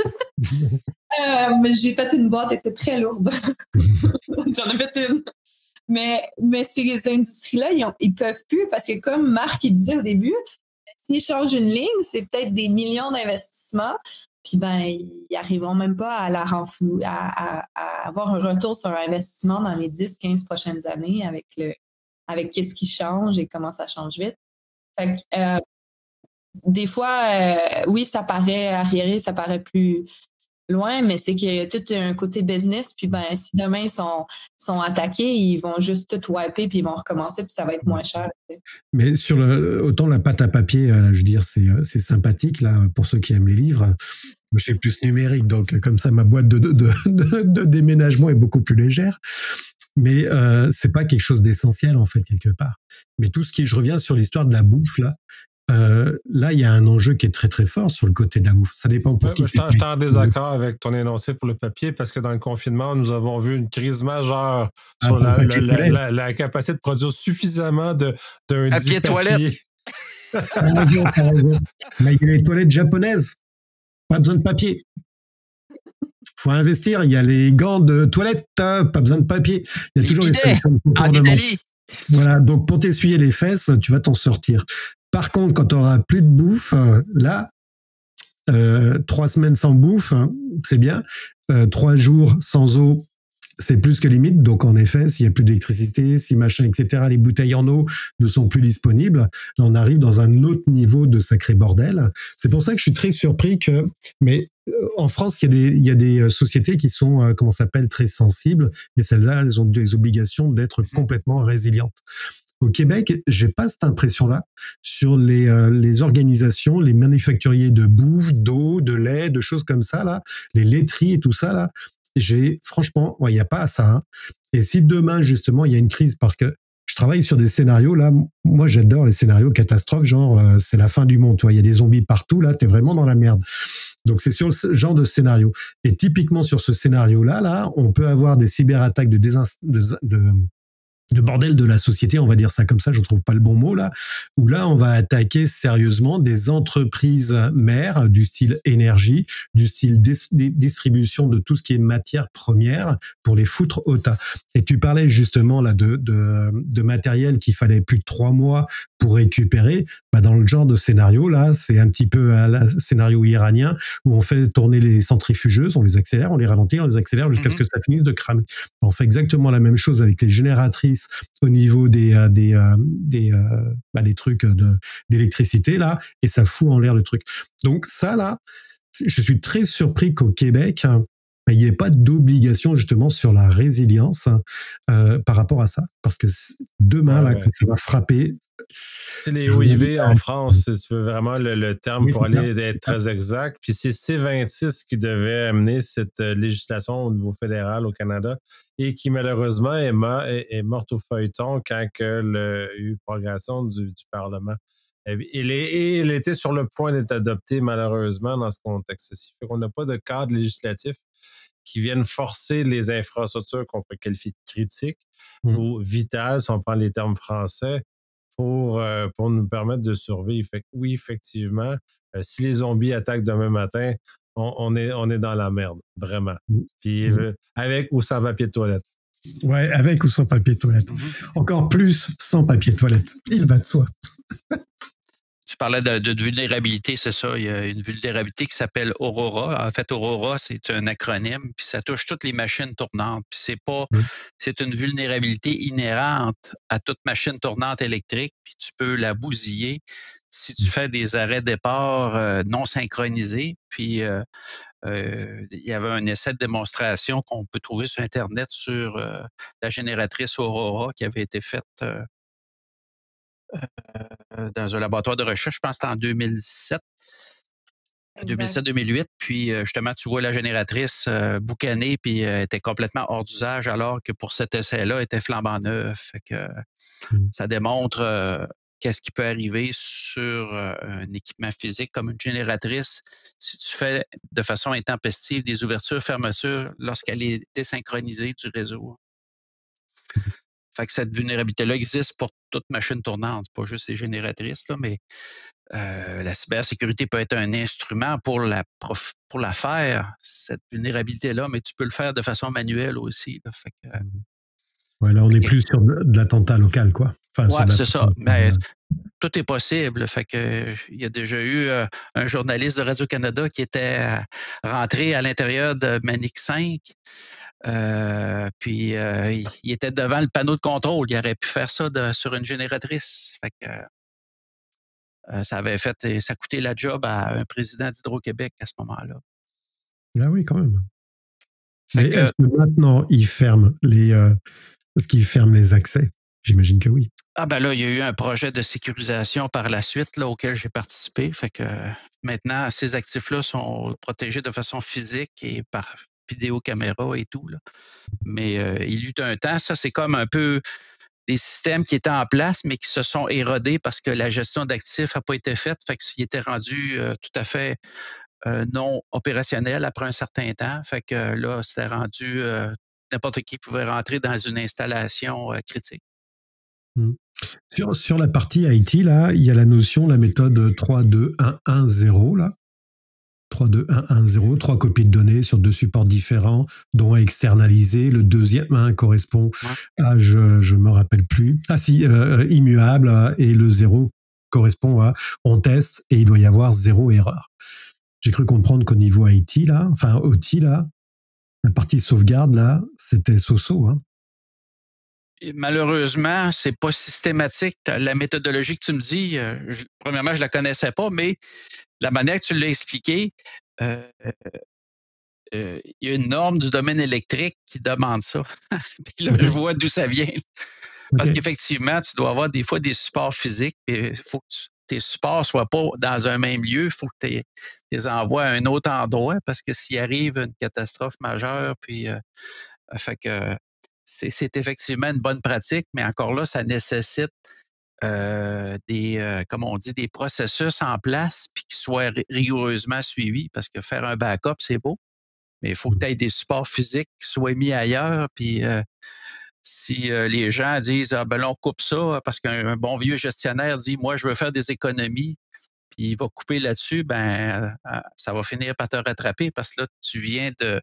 C: euh, mais j'ai fait une boîte, elle était très lourde. J'en ai fait une. Mais, mais ces industries-là, ils, ont, ils peuvent plus parce que comme Marc il disait au début, s'ils changent une ligne, c'est peut-être des millions d'investissements. Puis ben, ils n'arriveront même pas à la renfou- à, à, à avoir un retour sur investissement dans les dix quinze prochaines années avec le avec qu'est-ce qui change et comment ça change vite. Fait que, euh, des fois, euh, oui, ça paraît arriéré, ça paraît plus loin, mais c'est qu'il y a tout un côté business. Puis ben, si demain ils sont, sont attaqués, ils vont juste tout wiper puis ils vont recommencer puis ça va être moins cher.
B: Mais sur le, autant la pâte à papier, je veux dire, c'est, c'est sympathique là pour ceux qui aiment les livres. Je suis plus numérique, donc comme ça, ma boîte de, de, de, de, de déménagement est beaucoup plus légère. Mais euh, c'est pas quelque chose d'essentiel en fait quelque part. Mais tout ce qui, je reviens sur l'histoire de la bouffe là. euh, là, il y a un enjeu qui est très très fort sur le côté de la bouffe. Ça dépend pour
A: ouais,
B: qui
A: je
B: c'est.
A: suis en désaccord avec ton énoncé pour le papier parce que dans le confinement, nous avons vu une crise majeure ah, sur la, la, la, la, la capacité de produire suffisamment de, d'un
D: papier
A: dit papier.
B: Mais il y a les toilettes japonaises. Pas besoin de papier. Faut investir. Il y a les gants de toilette, hein, pas besoin de papier. Il y a
D: les
B: toujours
D: bidets,
B: les solutions de
D: contournement.
B: Voilà, donc pour t'essuyer les fesses, tu vas t'en sortir. Par contre, quand tu auras plus de bouffe, là, euh, trois semaines sans bouffe, hein, c'est bien. Euh, trois jours sans eau, c'est plus que limite. Donc, en effet, s'il n'y a plus d'électricité, si machin, et cetera, les bouteilles en eau ne sont plus disponibles, là, on arrive dans un autre niveau de sacré bordel. C'est pour ça que je suis très surpris que, mais euh, en France, il y a des, il y a des sociétés qui sont, euh, comment ça s'appelle, très sensibles. Et celles-là, elles ont des obligations d'être complètement résilientes. Au Québec, j'ai pas cette impression-là sur les euh, les organisations, les manufacturiers de bouffe, d'eau, de lait, de choses comme ça là, les laiteries et tout ça là. J'ai franchement, il ouais, y a pas à ça. Hein. Et si demain justement il y a une crise, parce que je travaille sur des scénarios là, moi j'adore les scénarios catastrophes, genre euh, c'est la fin du monde, toi, il y a des zombies partout là, t'es vraiment dans la merde. Donc c'est sur ce genre de scénario. Et typiquement sur ce scénario là, là, on peut avoir des cyberattaques de désinst- de, de de bordel de la société, on va dire ça comme ça, je trouve pas le bon mot là, où là on va attaquer sérieusement des entreprises mères du style énergie, du style dis- distribution de tout ce qui est matière première pour les foutre au tas. Et tu parlais justement là de, de, de matériel qu'il fallait plus de trois mois pour récupérer. Bah dans le genre de scénario là, c'est un petit peu un scénario iranien où on fait tourner les centrifugeuses, on les accélère, on les ralentit, on les accélère jusqu'à mm-hmm. ce que ça finisse de cramer. On fait exactement la même chose avec les génératrices au niveau des euh, des euh, des, euh, bah, des trucs de d'électricité là, et ça fout en l'air le truc. Donc ça là, je suis très surpris qu'au Québec il n'y ait pas d'obligation justement sur la résilience euh, par rapport à ça, parce que demain ouais, là, ouais. ça va frapper.
A: C'est les O I V en France, si tu veux vraiment le, le terme oui, pour aller bien. Être très exact. Puis c'est C vingt-six qui devait amener cette législation au niveau fédéral au Canada et qui malheureusement est, ma, est, est morte au feuilleton quand que le, il y a eu progression du, du Parlement. Il est, et il était sur le point d'être adopté malheureusement dans ce contexte-ci. Fait qu'on n'a pas de cadre législatif qui viennent forcer les infrastructures qu'on peut qualifier de critiques mmh. ou vitales, si on prend les termes français, pour, euh, pour nous permettre de survivre. Fait que oui, effectivement, euh, si les zombies attaquent demain matin, on, on, est, on est dans la merde, vraiment. Mmh. Puis mmh. euh, avec ou sans papier de toilette.
B: Ouais, avec ou sans papier de toilette. Mmh. Encore plus sans papier de toilette. Il va de soi.
D: Tu parlais de, de, de vulnérabilité, c'est ça. Il y a une vulnérabilité qui s'appelle Aurora. En fait, Aurora, c'est un acronyme, puis ça touche toutes les machines tournantes. Puis c'est pas, mmh. c'est une vulnérabilité inhérente à toute machine tournante électrique, puis tu peux la bousiller si tu fais des arrêts départ euh, non synchronisés. Puis euh, euh, il y avait un essai de démonstration qu'on peut trouver sur Internet sur euh, la génératrice Aurora qui avait été faite euh, Euh, dans un laboratoire de recherche, je pense que c'était en deux mille sept. deux mille sept deux mille huit, puis euh, justement, tu vois la génératrice euh, boucanée, puis euh, était complètement hors d'usage, alors que pour cet essai-là, elle était flambant neuf. Fait que mmh. ça démontre euh, qu'est-ce qui peut arriver sur euh, un équipement physique comme une génératrice si tu fais de façon intempestive des ouvertures-fermetures lorsqu'elle est désynchronisée du réseau. Fait que cette vulnérabilité-là existe pour toute machine tournante, pas juste les génératrices, là, mais euh, la cybersécurité peut être un instrument pour la, prof, pour la faire, cette vulnérabilité-là, mais tu peux le faire de façon manuelle aussi. Là, fait que,
B: ouais, là, on est plus sur de, de l'attentat local, quoi.
D: Enfin, ouais, c'est ça. Mais, tout est possible. Fait que il y a déjà eu euh, un journaliste de Radio-Canada qui était euh, rentré à l'intérieur de Manic cinq. Euh, puis euh, il, il était devant le panneau de contrôle. Il aurait pu faire ça de, sur une génératrice. Fait que euh, ça avait fait, ça coûtait la job à un président d'Hydro-Québec à ce moment-là.
B: Ah oui, quand même. Fait Mais que, est-ce que maintenant il ferme les, euh, est-ce qu'il ferme les accès? J'imagine que oui.
D: Ah ben là, il y a eu un projet de sécurisation par la suite là, auquel j'ai participé. Fait que euh, maintenant, ces actifs-là sont protégés de façon physique et par vidéocaméra et tout. Là. Mais euh, il y eut un temps, ça c'est comme un peu des systèmes qui étaient en place, mais qui se sont érodés parce que la gestion d'actifs n'a pas été faite. Fait qu'ils étaient rendus euh, tout à fait euh, non opérationnels après un certain temps. Fait que euh, là, c'était rendu euh, n'importe qui pouvait rentrer dans une installation euh, critique.
B: Mmh. Sur, sur la partie I T, là, il y a la notion, la méthode trois deux un un zéro, là. trois deux un un zéro, trois copies de données sur deux supports différents, dont un externalisé. Le deuxième hein, correspond
D: Ouais.
B: à, je ne me rappelle plus, ah si, euh, immuable, et le zéro correspond à on teste et il doit y avoir zéro erreur. J'ai cru comprendre qu'au niveau I T, là, enfin O T, là, la partie sauvegarde, là, c'était so-so, hein.
D: Et malheureusement, c'est pas systématique. La méthodologie que tu me dis, euh, je, premièrement, je la connaissais pas, mais la manière que tu l'as expliqué, euh, euh, il y a une norme du domaine électrique qui demande ça. Puis là,
B: Okay.
D: je vois d'où ça vient. Parce
B: Okay.
D: qu'effectivement, tu dois avoir des fois des supports physiques. Il faut que tu, tes supports ne soient pas dans un même lieu. Il faut que tu les envoies à un autre endroit parce que s'il arrive une catastrophe majeure, puis euh, fait que c'est, c'est effectivement une bonne pratique, mais encore là, ça nécessite euh, des, euh, comme on dit, des processus en place puis qui soient rigoureusement suivis parce que faire un backup, c'est beau, mais il faut que tu aies des supports physiques qui soient mis ailleurs. Puis euh, si euh, les gens disent ah ben là, on coupe ça parce qu'un bon vieux gestionnaire dit moi, je veux faire des économies, puis il va couper là-dessus, ben euh, ça va finir par te rattraper parce que là, tu viens de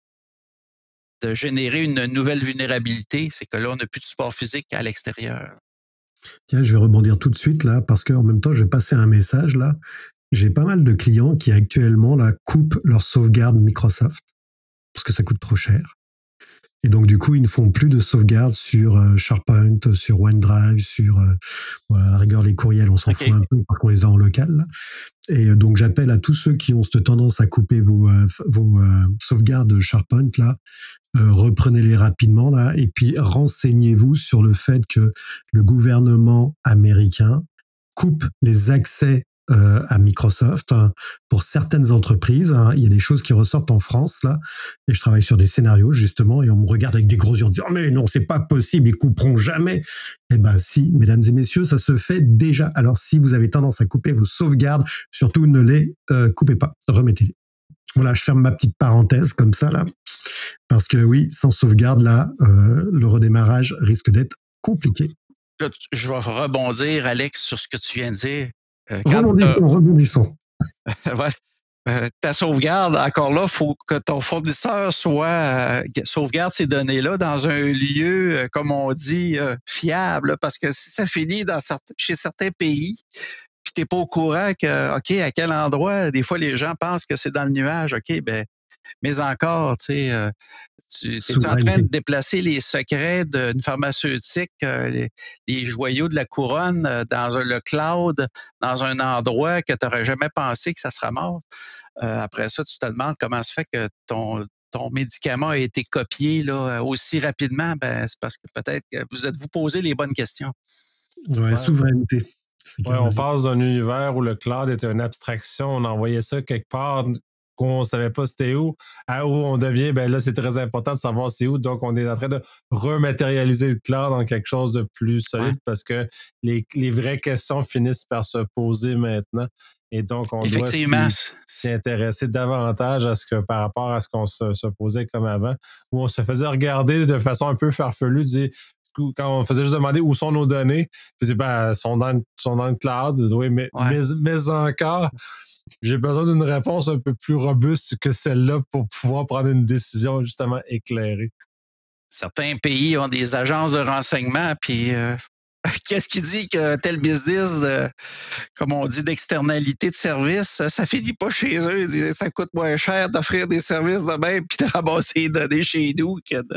D: de générer une nouvelle vulnérabilité, c'est que là, on n'a plus de support physique à l'extérieur.
B: Tiens, je vais rebondir tout de suite là, parce qu'en même temps, je vais passer un message là. J'ai pas mal de clients qui actuellement là coupent leur sauvegarde Microsoft parce que ça coûte trop cher. Et donc du coup, ils ne font plus de sauvegarde sur euh, SharePoint, sur OneDrive, sur euh, voilà, à la rigueur les courriels, on s'en
D: Okay.
B: fout un peu parce qu'on les a en local. Là. Et euh, donc j'appelle à tous ceux qui ont cette tendance à couper vos, euh, vos euh, sauvegardes SharePoint là. Euh, reprenez-les rapidement là et puis renseignez-vous sur le fait que le gouvernement américain coupe les accès euh, à Microsoft hein, pour certaines entreprises. Hein. Il y a des choses qui ressortent en France là et je travaille sur des scénarios justement et on me regarde avec des gros yeux en disant oh, mais non c'est pas possible, ils couperont jamais. Eh ben si, mesdames et messieurs, ça se fait déjà. Alors si vous avez tendance à couper vos sauvegardes, surtout ne les euh, coupez pas, remettez-les. Voilà, je ferme ma petite parenthèse comme ça là. Parce que oui, sans sauvegarde, là, euh, le redémarrage risque d'être compliqué.
D: Là, je vais rebondir, Alex, sur ce que tu viens de dire.
B: Euh, rebondissons, euh, rebondissons.
D: Ouais, euh, ta sauvegarde, encore là, il faut que ton fournisseur soit euh, sauvegarde ces données-là dans un lieu, euh, comme on dit, euh, fiable. Parce que si ça finit dans certains, chez certains pays, puis tu n'es pas au courant que, OK, à quel endroit, des fois, les gens pensent que c'est dans le nuage. OK, ben mais encore, tu sais, euh, tu es en train de déplacer les secrets d'une pharmaceutique, euh, les, les joyaux de la couronne euh, dans un, le cloud, dans un endroit que tu n'aurais jamais pensé que ça se ramasse. Euh, après ça, tu te demandes comment se fait que ton, ton médicament a été copié là, aussi rapidement. Ben, c'est parce que peut-être que vous êtes-vous posé les bonnes questions.
B: Ouais, ouais. Souveraineté.
A: Ouais, on passe d'un univers où le cloud était une abstraction, on envoyait ça quelque part qu'on ne savait pas c'était où, à où on devient, ben là, c'est très important de savoir c'est où. Donc, on est en train de rematérialiser le cloud en quelque chose de plus solide ouais. parce que les, les vraies questions finissent par se poser maintenant. Et donc, on doit s'y, s'y intéresser davantage à ce que, par rapport à ce qu'on se, se posait comme avant, où on se faisait regarder de façon un peu farfelue, dire, quand on faisait juste demander où sont nos données, puis c'est ben, sont dans, sont dans le cloud, oui, mais, ouais. mais, mais encore, j'ai besoin d'une réponse un peu plus robuste que celle-là pour pouvoir prendre une décision justement éclairée.
D: Certains pays ont des agences de renseignement, puis euh, qu'est-ce qui dit que tel business, de, comme on dit, d'externalité de service, ça finit pas chez eux. Ça coûte moins cher d'offrir des services de même puis de ramasser les données chez nous que de...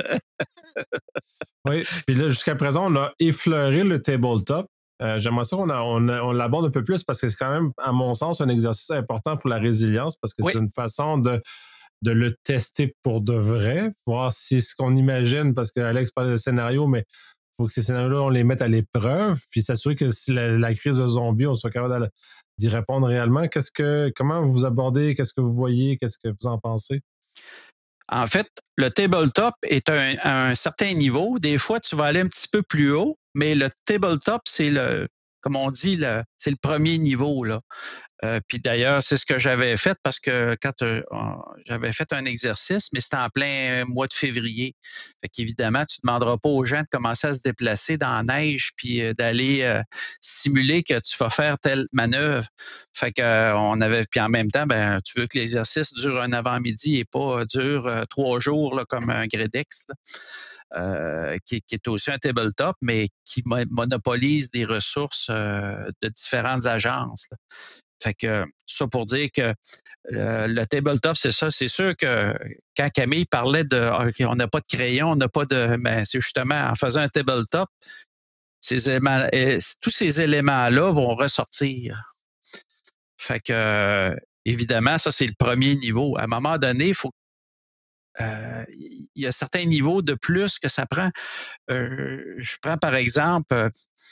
A: Oui, puis là, jusqu'à présent, on a effleuré le tabletop. Euh, j'aimerais ça qu'on a, on, on l'aborde un peu plus parce que c'est quand même, à mon sens, un exercice important pour la résilience parce que oui. c'est une façon de, de le tester pour de vrai, voir si ce qu'on imagine, parce que Alex parle de scénario, mais il faut que ces scénarios-là, on les mette à l'épreuve, puis s'assurer que si la, la crise de zombies, on soit capable d'y répondre réellement. Qu'est-ce que, comment vous abordez, qu'est-ce que vous voyez, qu'est-ce que vous en pensez?
D: En fait, le tabletop est un, à un certain niveau. Des fois, tu vas aller un petit peu plus haut, mais le tabletop, c'est le, comme on dit, le, c'est le premier niveau, là. Euh, puis d'ailleurs, c'est ce que j'avais fait parce que quand euh, j'avais fait un exercice, mais c'était en plein mois de février. Fait qu'évidemment, tu ne demanderas pas aux gens de commencer à se déplacer dans la neige puis euh, d'aller euh, simuler que tu vas faire telle manœuvre. Fait que euh, on avait, puis en même temps, ben, tu veux que l'exercice dure un avant-midi et pas euh, dure euh, trois jours là, comme un Grédex, là. Euh, qui, qui est aussi un tabletop, mais qui monopolise des ressources euh, de différentes agences, là. Fait que ça pour dire que euh, le tabletop, c'est ça. C'est sûr que quand Camille parlait de okay, on n'a pas de crayon, on n'a pas de. Mais c'est justement en faisant un tabletop, ces éléments, tous ces éléments-là vont ressortir. Fait que euh, évidemment, ça, c'est le premier niveau. À un moment donné, il faut. Euh, il y a certains niveaux de plus que ça prend. Euh, je prends par exemple.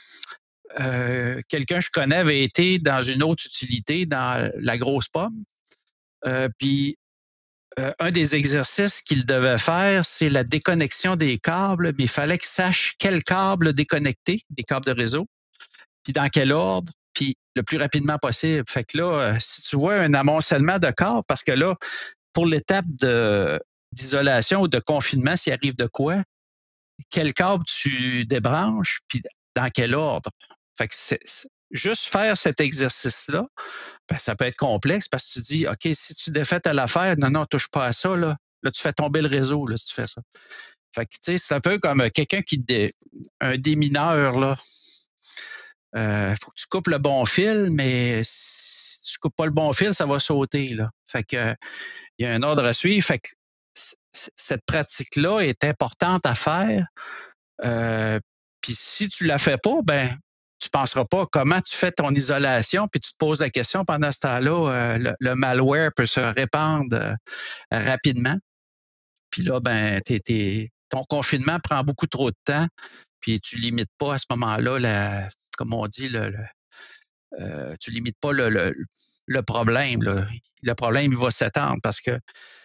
D: Euh, quelqu'un que je connais avait été dans une autre utilité, dans la grosse pomme. Euh, puis, euh, un des exercices qu'il devait faire, c'est la déconnexion des câbles, mais il fallait qu'il sache quel câble déconnecter, des câbles de réseau, puis dans quel ordre, puis le plus rapidement possible. Fait que là, euh, si tu vois un amoncellement de câbles, parce que là, pour l'étape de, d'isolation ou de confinement, s'il arrive de quoi, quel câble tu débranches, puis dans quel ordre. Fait que c'est, c'est juste faire cet exercice-là, ben, ça peut être complexe parce que tu dis, OK, si tu défais à l'affaire, non, non, touche pas à ça, là. Là, tu fais tomber le réseau, là, si tu fais ça. Fait que, tu sais, c'est un peu comme quelqu'un qui, dé, un démineur, là. Il euh, faut que tu coupes le bon fil, mais si tu coupes pas le bon fil, ça va sauter, là. Fait que, il y a un ordre à suivre. Fait que cette pratique-là est importante à faire. Euh, Puis si tu la fais pas, ben tu penseras pas comment tu fais ton isolation, puis tu te poses la question pendant ce temps-là, euh, le, le malware peut se répandre euh, rapidement. Puis là, ben t'es, t'es, ton confinement prend beaucoup trop de temps, puis tu limites pas à ce moment-là, la, comme on dit, le, le euh, tu limites pas le, le, le problème. Là. Le problème, il va s'étendre parce que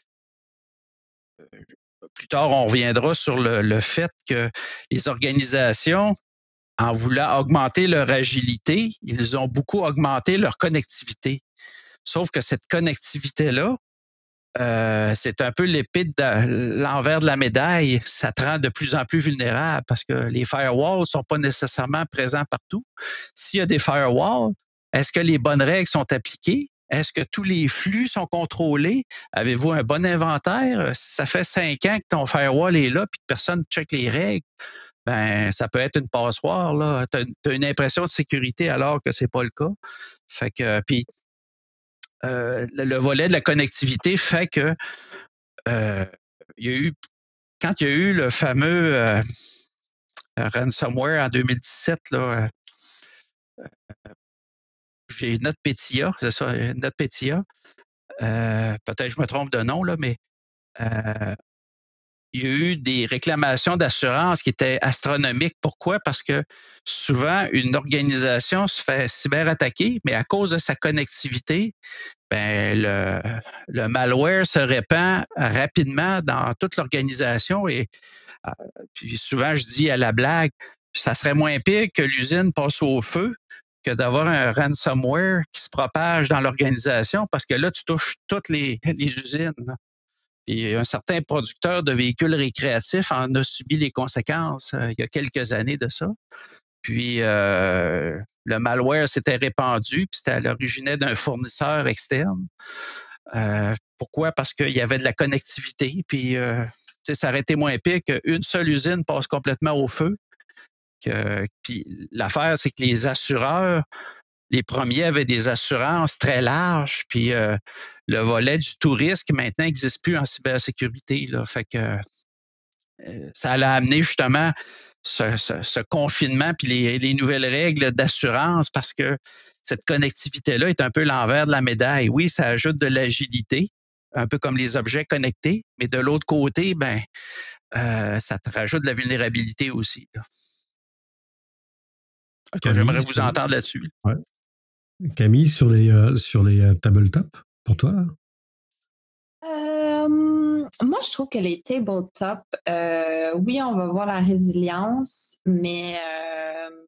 D: plus tard, on reviendra sur le, le fait que les organisations, en voulant augmenter leur agilité, ils ont beaucoup augmenté leur connectivité. Sauf que cette connectivité-là, euh, c'est un peu l'épée de l'envers de la médaille. Ça te rend de plus en plus vulnérable parce que les firewalls ne sont pas nécessairement présents partout. S'il y a des firewalls, est-ce que les bonnes règles sont appliquées? Est-ce que tous les flux sont contrôlés? Avez-vous un bon inventaire? Si ça fait cinq ans que ton firewall est là et que personne ne check les règles, ben ça peut être une passoire, là. Tu as une impression de sécurité alors que c'est pas le cas. Fait que, puis, euh, le, le volet de la connectivité fait que euh, il y a eu, quand il y a eu le fameux euh, ransomware en deux mille dix-sept, là, euh, j'ai NotPetya, c'est ça, NotPetya. Euh, peut-être que je me trompe de nom, là, mais euh, il y a eu des réclamations d'assurance qui étaient astronomiques. Pourquoi? Parce que souvent, une organisation se fait cyberattaquer, mais à cause de sa connectivité, ben, le, le malware se répand rapidement dans toute l'organisation. Et euh, puis souvent, je dis à la blague, ça serait moins pire que l'usine passe au feu que d'avoir un ransomware qui se propage dans l'organisation parce que là, tu touches toutes les, les usines. Et un certain producteur de véhicules récréatifs en a subi les conséquences euh, il y a quelques années de ça. Puis euh, le malware s'était répandu, puis c'était à l'origine d'un fournisseur externe. Euh, pourquoi? Parce qu'il y avait de la connectivité, puis euh, ça aurait été moins pire qu'une seule usine passe complètement au feu. Que, puis l'affaire, c'est que les assureurs, les premiers avaient des assurances très larges, puis euh, le volet du tout risque maintenant n'existe plus en cybersécurité. Là. Fait que euh, ça allait amener justement ce, ce, ce confinement puis les, les nouvelles règles d'assurance parce que cette connectivité-là est un peu l'envers de la médaille. Oui, ça ajoute de l'agilité, un peu comme les objets connectés, mais de l'autre côté, ben, euh, ça te rajoute de la vulnérabilité aussi. Là. Okay, Camille, j'aimerais vous sur... entendre là-dessus.
B: Ouais. Camille, sur les, euh, sur les euh, tabletops, pour toi? Là?
C: Euh, moi, je trouve que les tabletops, euh, oui, on va voir la résilience, mais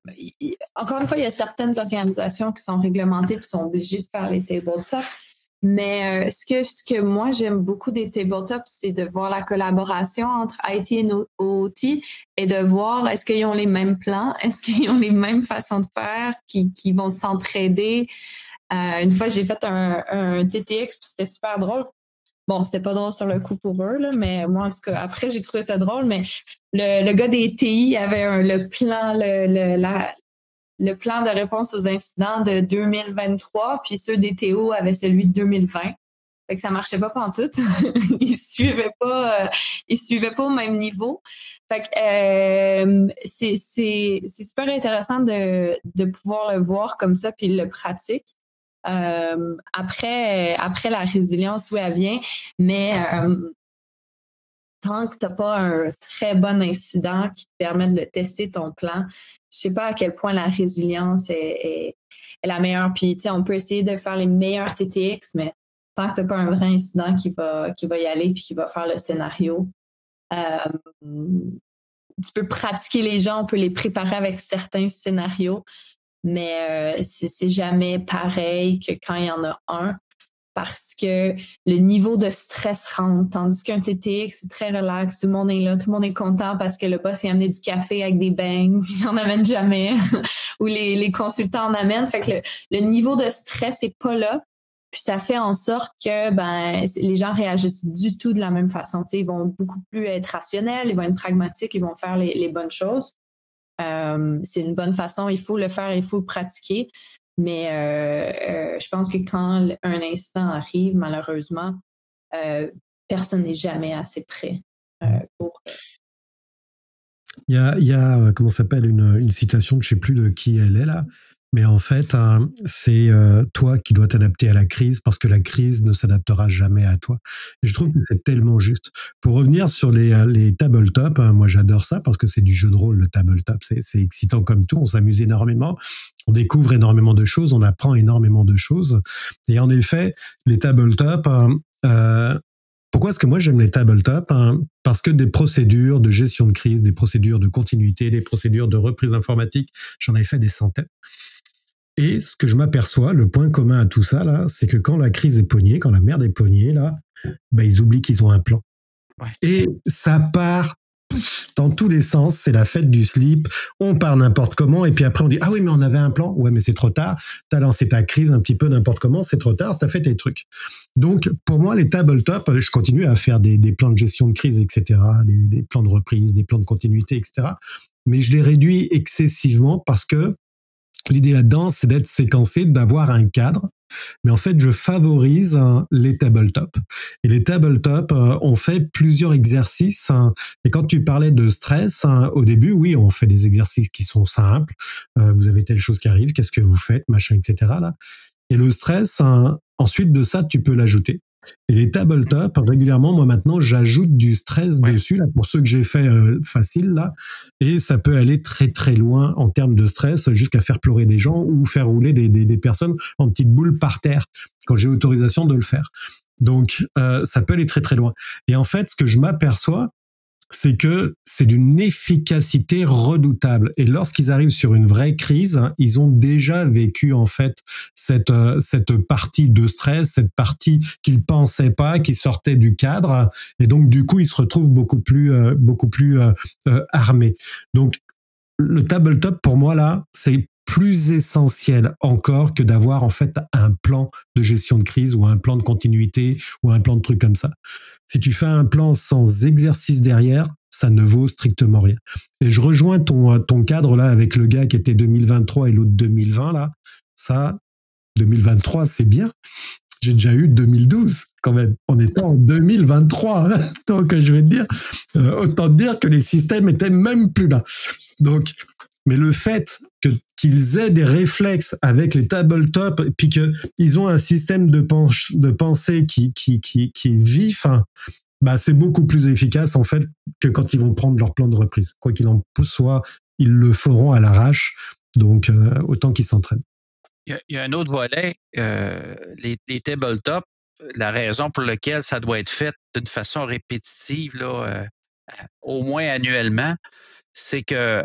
C: encore une fois, il y a certaines organisations qui sont réglementées et qui sont obligées de faire les tabletops. Mais euh, ce, que, ce que moi, j'aime beaucoup des tabletops, c'est de voir la collaboration entre I T et O T et de voir est-ce qu'ils ont les mêmes plans, est-ce qu'ils ont les mêmes façons de faire, qui, qui vont s'entraider. Euh, une fois, j'ai fait un, un T T X, puis c'était super drôle. Bon, c'était pas drôle sur le coup pour eux, là, mais moi, en tout cas, après, j'ai trouvé ça drôle, mais le, le gars des T I avait un, le plan, le, le, la, le plan de réponse aux incidents de deux mille vingt-trois, puis ceux des T O avaient celui de deux mille vingt. Fait que ça marchait pas pantoute. Ils suivaient pas, euh, ils suivaient pas au même niveau. Fait que euh, c'est, c'est, c'est super intéressant de, de pouvoir le voir comme ça puis le pratique. Euh, après, après la résilience, oui, elle vient, mais euh, tant que tu n'as pas un très bon incident qui te permette de tester ton plan, je sais pas à quel point la résilience est, est, est la meilleure. Puis, tu sais, on peut essayer de faire les meilleurs T T X, mais tant que tu n'as pas un vrai incident qui va, qui va y aller puis qui va faire le scénario, euh, tu peux pratiquer les gens, on peut les préparer avec certains scénarios, mais euh, c'est, c'est jamais pareil que quand il y en a un. Parce que le niveau de stress rentre, tandis qu'un T T X, c'est très relax, tout le monde est là, tout le monde est content parce que le boss il a amené du café avec des bangs, il n'en amène jamais, ou les, les consultants en amènent. Fait que le, le niveau de stress est pas là, puis ça fait en sorte que ben les gens réagissent du tout de la même façon. Tu sais, ils vont beaucoup plus être rationnels, ils vont être pragmatiques, ils vont faire les, les bonnes choses. Euh, c'est une bonne façon, il faut le faire, il faut le pratiquer. Mais euh, euh, je pense que quand un incident arrive, malheureusement, euh, personne n'est jamais assez prêt euh, pour...
B: Il y a, il y a comment ça s'appelle, une, une citation, je ne sais plus de qui elle est là, mais en fait, hein, c'est euh, toi qui dois t'adapter à la crise parce que la crise ne s'adaptera jamais à toi. Et je trouve que c'est tellement juste. Pour revenir sur les, les tabletops, hein, moi j'adore ça parce que c'est du jeu de rôle, le tabletop. C'est, c'est excitant comme tout, on s'amuse énormément, on découvre énormément de choses, on apprend énormément de choses. Et en effet, les tabletops... Euh, Pourquoi est-ce que moi j'aime les tabletops, hein? Parce que des procédures de gestion de crise, des procédures de continuité, des procédures de reprise informatique, j'en ai fait des centaines. Et ce que je m'aperçois, le point commun à tout ça, là, c'est que quand la crise est pognée, quand la merde est pognée, là, ben, ils oublient qu'ils ont un plan. Ouais. Et ça part dans tous les sens, c'est la fête du slip, on part n'importe comment, et puis après on dit « Ah oui, mais on avait un plan ». Ouais, mais c'est trop tard, t'as lancé ta crise un petit peu n'importe comment, c'est trop tard, t'as fait tes trucs. Donc, pour moi, les tabletops, je continue à faire des, des plans de gestion de crise, et cetera, des, des plans de reprise, des plans de continuité, et cetera. Mais je les réduis excessivement parce que l'idée là-dedans, c'est d'être séquencé, d'avoir un cadre. Mais en fait, je favorise hein, les tabletops. Et les tabletops, euh, on fait plusieurs exercices. Hein. Et quand tu parlais de stress, hein, au début, oui, on fait des exercices qui sont simples. Euh, vous avez telle chose qui arrive, qu'est-ce que vous faites, machin, et cetera. Là. Et le stress, hein, ensuite de ça, tu peux l'ajouter. Et les tabletops, régulièrement, moi maintenant, j'ajoute du stress ouais. dessus, là, pour ceux que j'ai fait euh, facile, là. Et ça peut aller très très loin en termes de stress, jusqu'à faire pleurer des gens ou faire rouler des, des, des personnes en petites boules par terre, quand j'ai autorisation de le faire. Donc, euh, ça peut aller très très loin. Et en fait, ce que je m'aperçois, c'est que c'est d'une efficacité redoutable. Et lorsqu'ils arrivent sur une vraie crise, hein, ils ont déjà vécu en fait cette euh, cette partie de stress, cette partie qu'ils pensaient pas, qui sortait du cadre, et donc du coup ils se retrouvent beaucoup plus euh, beaucoup plus euh, euh, armés. Donc le tabletop pour moi là, c'est plus essentiel encore que d'avoir en fait un plan de gestion de crise ou un plan de continuité ou un plan de trucs comme ça. Si tu fais un plan sans exercice derrière, ça ne vaut strictement rien. Et je rejoins ton, ton cadre là avec le gars qui était deux mille vingt-trois et l'autre deux mille vingt là. Ça, deux mille vingt-trois, c'est bien. J'ai déjà eu deux mille douze quand même. On était en deux mille vingt-trois. Donc je vais te dire, euh, autant te dire que les systèmes étaient même plus là. Donc, mais le fait que, qu'ils aient des réflexes avec les tabletops, puis qu'ils ont un système de, penche, de pensée qui, qui, qui, qui est vif, hein, bah c'est beaucoup plus efficace en fait que quand ils vont prendre leur plan de reprise. Quoi qu'il en soit, ils le feront à l'arrache, donc euh, autant qu'ils s'entraînent.
D: Il y a, il y a un autre volet, euh, les, les tabletops, la raison pour laquelle ça doit être fait d'une façon répétitive, là, euh, au moins annuellement, c'est que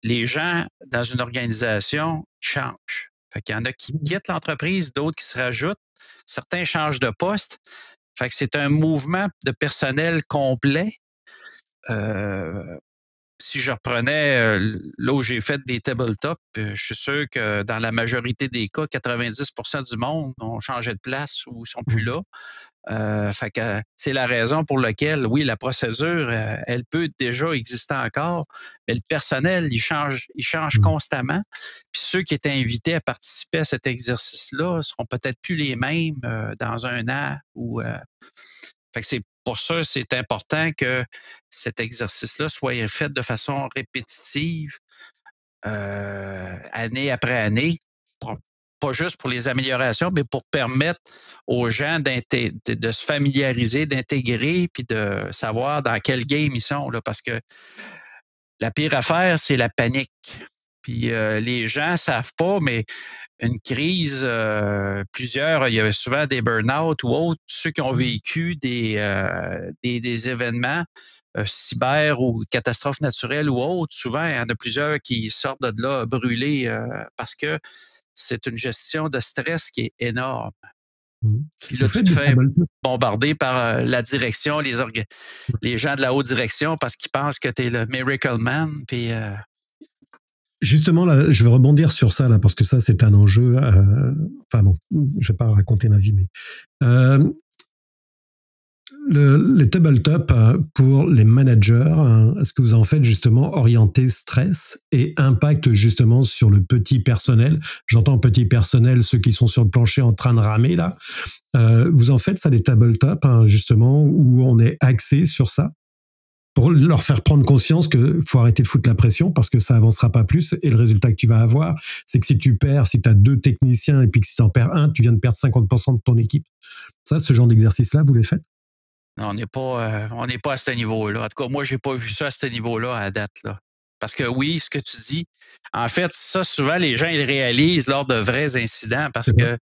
D: les gens dans une organisation changent. Fait qu'il y en a qui quittent l'entreprise, d'autres qui se rajoutent. Certains changent de poste. Fait que c'est un mouvement de personnel complet. Euh, si je reprenais euh, là où j'ai fait des tabletops, euh, je suis sûr que dans la majorité des cas, quatre-vingt-dix pour cent du monde ont changé de place ou sont plus là. Euh, fait que c'est la raison pour laquelle, oui, la procédure, euh, elle peut déjà exister encore, mais le personnel, il change, il change mmh. constamment. Puis ceux qui étaient invités à participer à cet exercice-là seront peut-être plus les mêmes euh, dans un an. Ou, euh, fait que c'est pour ça, c'est important que cet exercice-là soit fait de façon répétitive, euh, année après année. Pour, pas juste pour les améliorations, mais pour permettre aux gens de, de se familiariser, d'intégrer, puis de savoir dans quel game ils sont. Là, parce que la pire affaire, c'est la panique. Puis euh, les gens ne savent pas, mais une crise, euh, plusieurs, il y avait souvent des burn-out ou autres, ceux qui ont vécu des, euh, des, des événements euh, cyber ou catastrophes naturelles ou autres, souvent, il y en a plusieurs qui sortent de là brûlés euh, parce que c'est une gestion de stress qui est énorme. Mmh. Puis là, tu te fais bombarder par euh, la direction, les, orga- les gens de la haute direction parce qu'ils pensent que tu es le Miracle Man. Puis, euh...
B: Justement, là, je vais rebondir sur ça, là, parce que ça, c'est un enjeu. Euh... Enfin bon, je ne vais pas raconter ma vie, mais... Euh... Le, les tabletop pour les managers, est-ce que vous en faites justement orienté stress et impact justement sur le petit personnel? J'entends petit personnel, ceux qui sont sur le plancher en train de ramer là. Euh, vous en faites ça des tabletop hein, justement où on est axé sur ça pour leur faire prendre conscience qu'il faut arrêter de foutre la pression parce que ça avancera pas plus et le résultat que tu vas avoir, c'est que si tu perds, si tu as deux techniciens et puis que si tu en perds un, tu viens de perdre cinquante pour cent de ton équipe. Ça, ce genre d'exercice-là, vous les faites?
D: Non, on n'est pas, euh, on n'est pas à ce niveau-là. En tout cas, moi, j'ai pas vu ça à ce niveau-là à date, là. Parce que oui, ce que tu dis, en fait, ça, souvent, les gens, ils réalisent lors de vrais incidents parce que,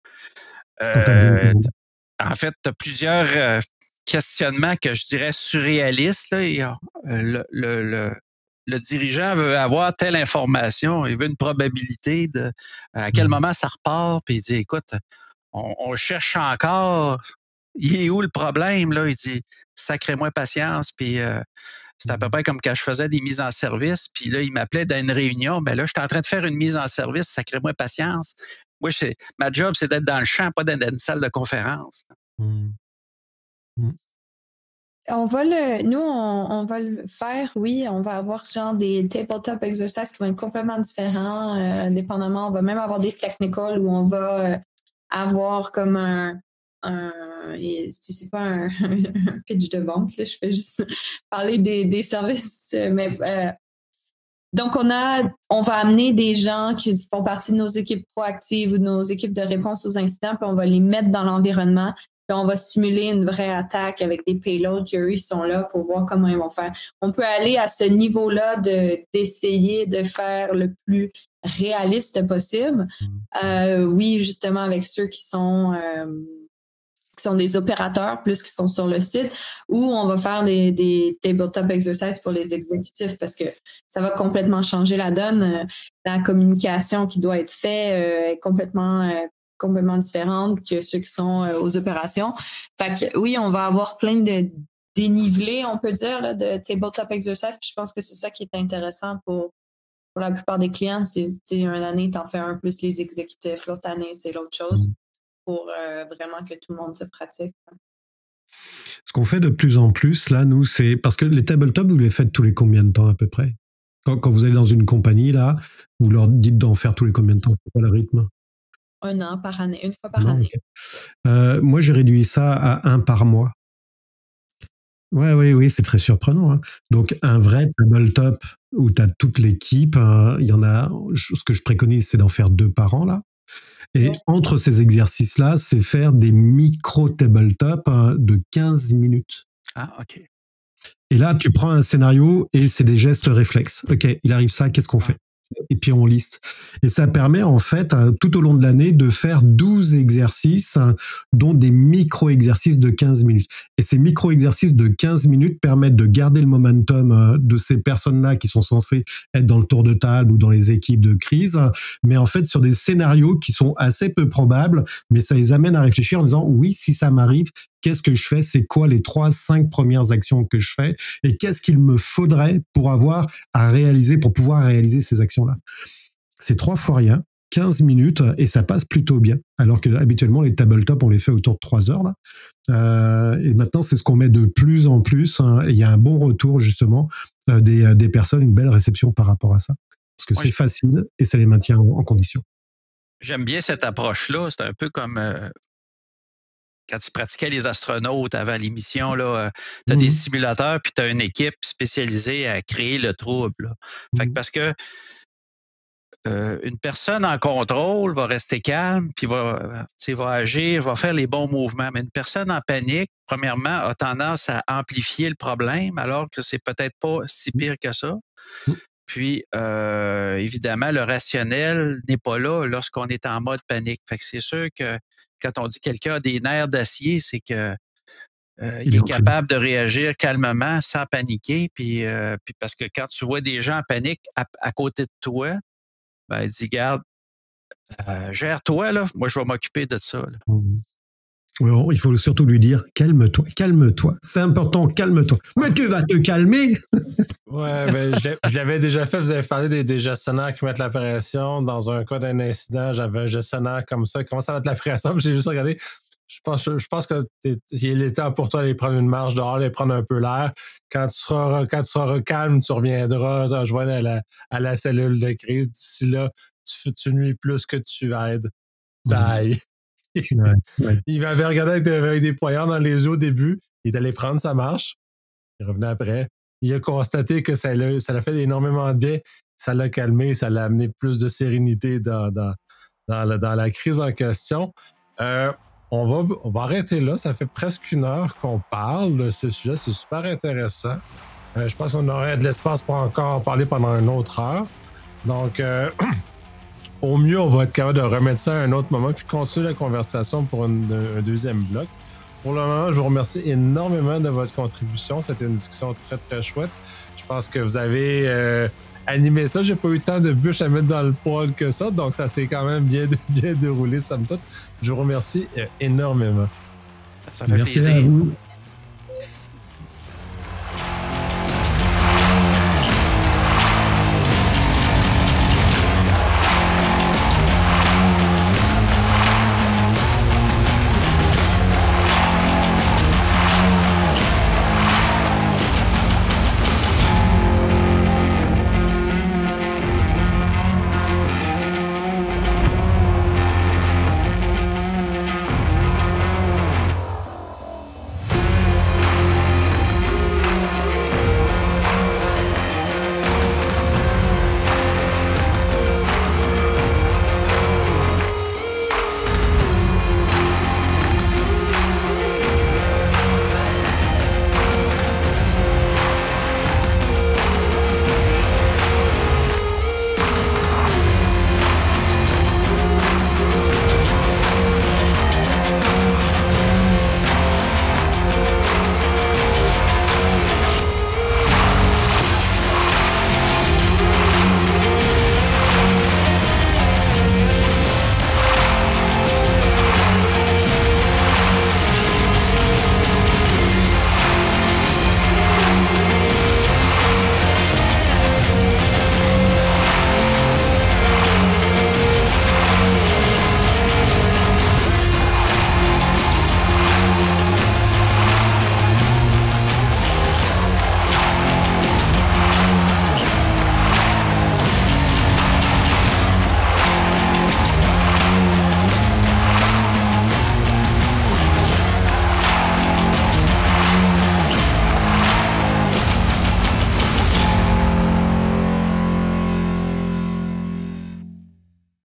D: euh, en fait, tu as plusieurs euh, questionnements que je dirais surréalistes. Là, et, euh, le, le, le, le dirigeant veut avoir telle information, il veut une probabilité de à quel moment ça repart, puis il dit, écoute, on, on cherche encore... Il est où le problème, là? Il dit, sacrez-moi patience, puis euh, c'est à peu près comme quand je faisais des mises en service, puis là, il m'appelait dans une réunion, mais là, je suis en train de faire une mise en service, sacrez-moi patience. Moi, c'est, ma job, c'est d'être dans le champ, pas d'être dans une salle de conférence. Mmh.
C: Mmh. On va le, nous, on, on va le faire, oui, on va avoir genre des tabletop exercices qui vont être complètement différents, euh, dépendamment, on va même avoir des technicals où on va euh, avoir comme un un c'est pas un, un pitch de banque, là, je fais juste parler des, des services, mais euh, donc on a on va amener des gens qui font partie de nos équipes proactives ou de nos équipes de réponse aux incidents, puis on va les mettre dans l'environnement, puis on va simuler une vraie attaque avec des payloads qu'eux ils sont là pour voir comment ils vont faire. On peut aller à ce niveau-là de d'essayer de faire le plus réaliste possible. Euh, oui, justement avec ceux qui sont euh, qui sont des opérateurs plus qui sont sur le site, ou on va faire des, des tabletop exercises pour les exécutifs parce que ça va complètement changer la donne. La communication qui doit être faite euh, est complètement, euh, complètement différente que ceux qui sont euh, aux opérations. Fait que oui, on va avoir plein de dénivelés, on peut dire, là, de tabletop exercises. Puis je pense que c'est ça qui est intéressant pour, pour la plupart des clients. C'est, une année, tu en fais un plus les exécutifs, l'autre année, c'est l'autre chose. Mmh. Pour euh, vraiment que tout le monde se pratique.
B: Ce qu'on fait de plus en plus, là, nous, c'est... Parce que les tabletops, vous les faites tous les combien de temps, à peu près? Quand, quand vous allez dans une compagnie, là, vous leur dites d'en faire tous les combien de temps? C'est quoi le rythme?
C: Un an par année, une fois par non, année.
B: Okay. Euh, moi, j'ai réduit ça à un par mois. Ouais, oui, oui, c'est très surprenant. Hein. Donc, un vrai tabletop où tu as toute l'équipe, il hein, y en a... Ce que je préconise, c'est d'en faire deux par an, là. Et entre ces exercices-là, c'est faire des micro-tabletop de quinze minutes.
D: Ah, OK.
B: Et là, tu prends un scénario et c'est des gestes réflexes. OK, il arrive ça, qu'est-ce qu'on fait? et puis on liste. Et ça permet en fait, tout au long de l'année, de faire douze exercices, dont des micro-exercices de quinze minutes. Et ces micro-exercices de quinze minutes permettent de garder le momentum de ces personnes-là qui sont censées être dans le tour de table ou dans les équipes de crise, mais en fait sur des scénarios qui sont assez peu probables, mais ça les amène à réfléchir en disant oui, si ça m'arrive, qu'est-ce que je fais? C'est quoi les trois, cinq premières actions que je fais? Et qu'est-ce qu'il me faudrait pour avoir à réaliser, pour pouvoir réaliser ces actions-là? C'est trois fois rien, quinze minutes, et ça passe plutôt bien. Alors que habituellement, les tabletop, on les fait autour de trois heures, là. Euh, et maintenant, c'est ce qu'on met de plus en plus, hein, et il y a un bon retour, justement, euh, des, des personnes, une belle réception par rapport à ça. Parce que Moi, c'est je... facile et ça les maintient en, en condition.
D: J'aime bien cette approche-là. C'est un peu comme euh, quand tu pratiquais les astronautes avant l'émission, là, tu as mmh. des simulateurs puis tu as une équipe spécialisée à créer le trouble. Là. Fait que parce que euh, une personne en contrôle va rester calme puis va, va agir, va faire les bons mouvements. Mais une personne en panique, premièrement, a tendance à amplifier le problème alors que c'est peut-être pas si pire que ça. Mmh. Puis, euh, évidemment, le rationnel n'est pas là lorsqu'on est en mode panique. Fait que c'est sûr que quand on dit que quelqu'un a des nerfs d'acier, c'est que euh, il, il est capable de réagir calmement, sans paniquer. Puis, euh, puis parce que quand tu vois des gens en panique à, à côté de toi, ben, il dit, garde, euh, gère-toi, là. Moi, je vais m'occuper de ça. Là.
B: Mmh. Alors, il faut surtout lui dire calme-toi, calme-toi. C'est important, calme-toi. Mais tu vas te calmer.
A: Ouais, ben, je l'avais déjà fait. Vous avez parlé des, des gestionnaires qui mettent la pression. Dans un cas d'un incident, j'avais un gestionnaire comme ça qui commence à mettre la pression. J'ai juste regardé. Je pense, je pense que il est temps pour toi d'aller prendre une marche dehors, d'aller prendre un peu l'air. Quand tu seras, quand tu seras calme, tu reviendras rejoindre à la, à la cellule de crise. D'ici là, tu, tu nuis plus que tu aides. Bye. Mmh. Ouais, ouais. Il m'avait regardé avec des, avec des poignards dans les yeux au début. Il est allé prendre sa marche. Il revenait après. Il a constaté que ça l'a, ça l'a fait énormément de bien. Ça l'a calmé. Ça l'a amené plus de sérénité dans, dans, dans, la, dans la crise en question. Euh, on, va, on va arrêter là. Ça fait presque une heure qu'on parle de ce sujet. C'est super intéressant. Euh, je pense qu'on aurait de l'espace pour encore en parler pendant une autre heure. Donc... Euh, Au mieux, on va être capable de remettre ça à un autre moment puis continuer la conversation pour une, un deuxième bloc. Pour le moment, je vous remercie énormément de votre contribution. C'était une discussion très, très chouette. Je pense que vous avez euh, animé ça. J'ai pas eu tant de bûches à mettre dans le poêle que ça, donc ça s'est quand même bien, bien déroulé, somme toute. Je vous remercie euh, énormément.
D: Ça fait
B: Merci
D: plaisir.
B: à vous.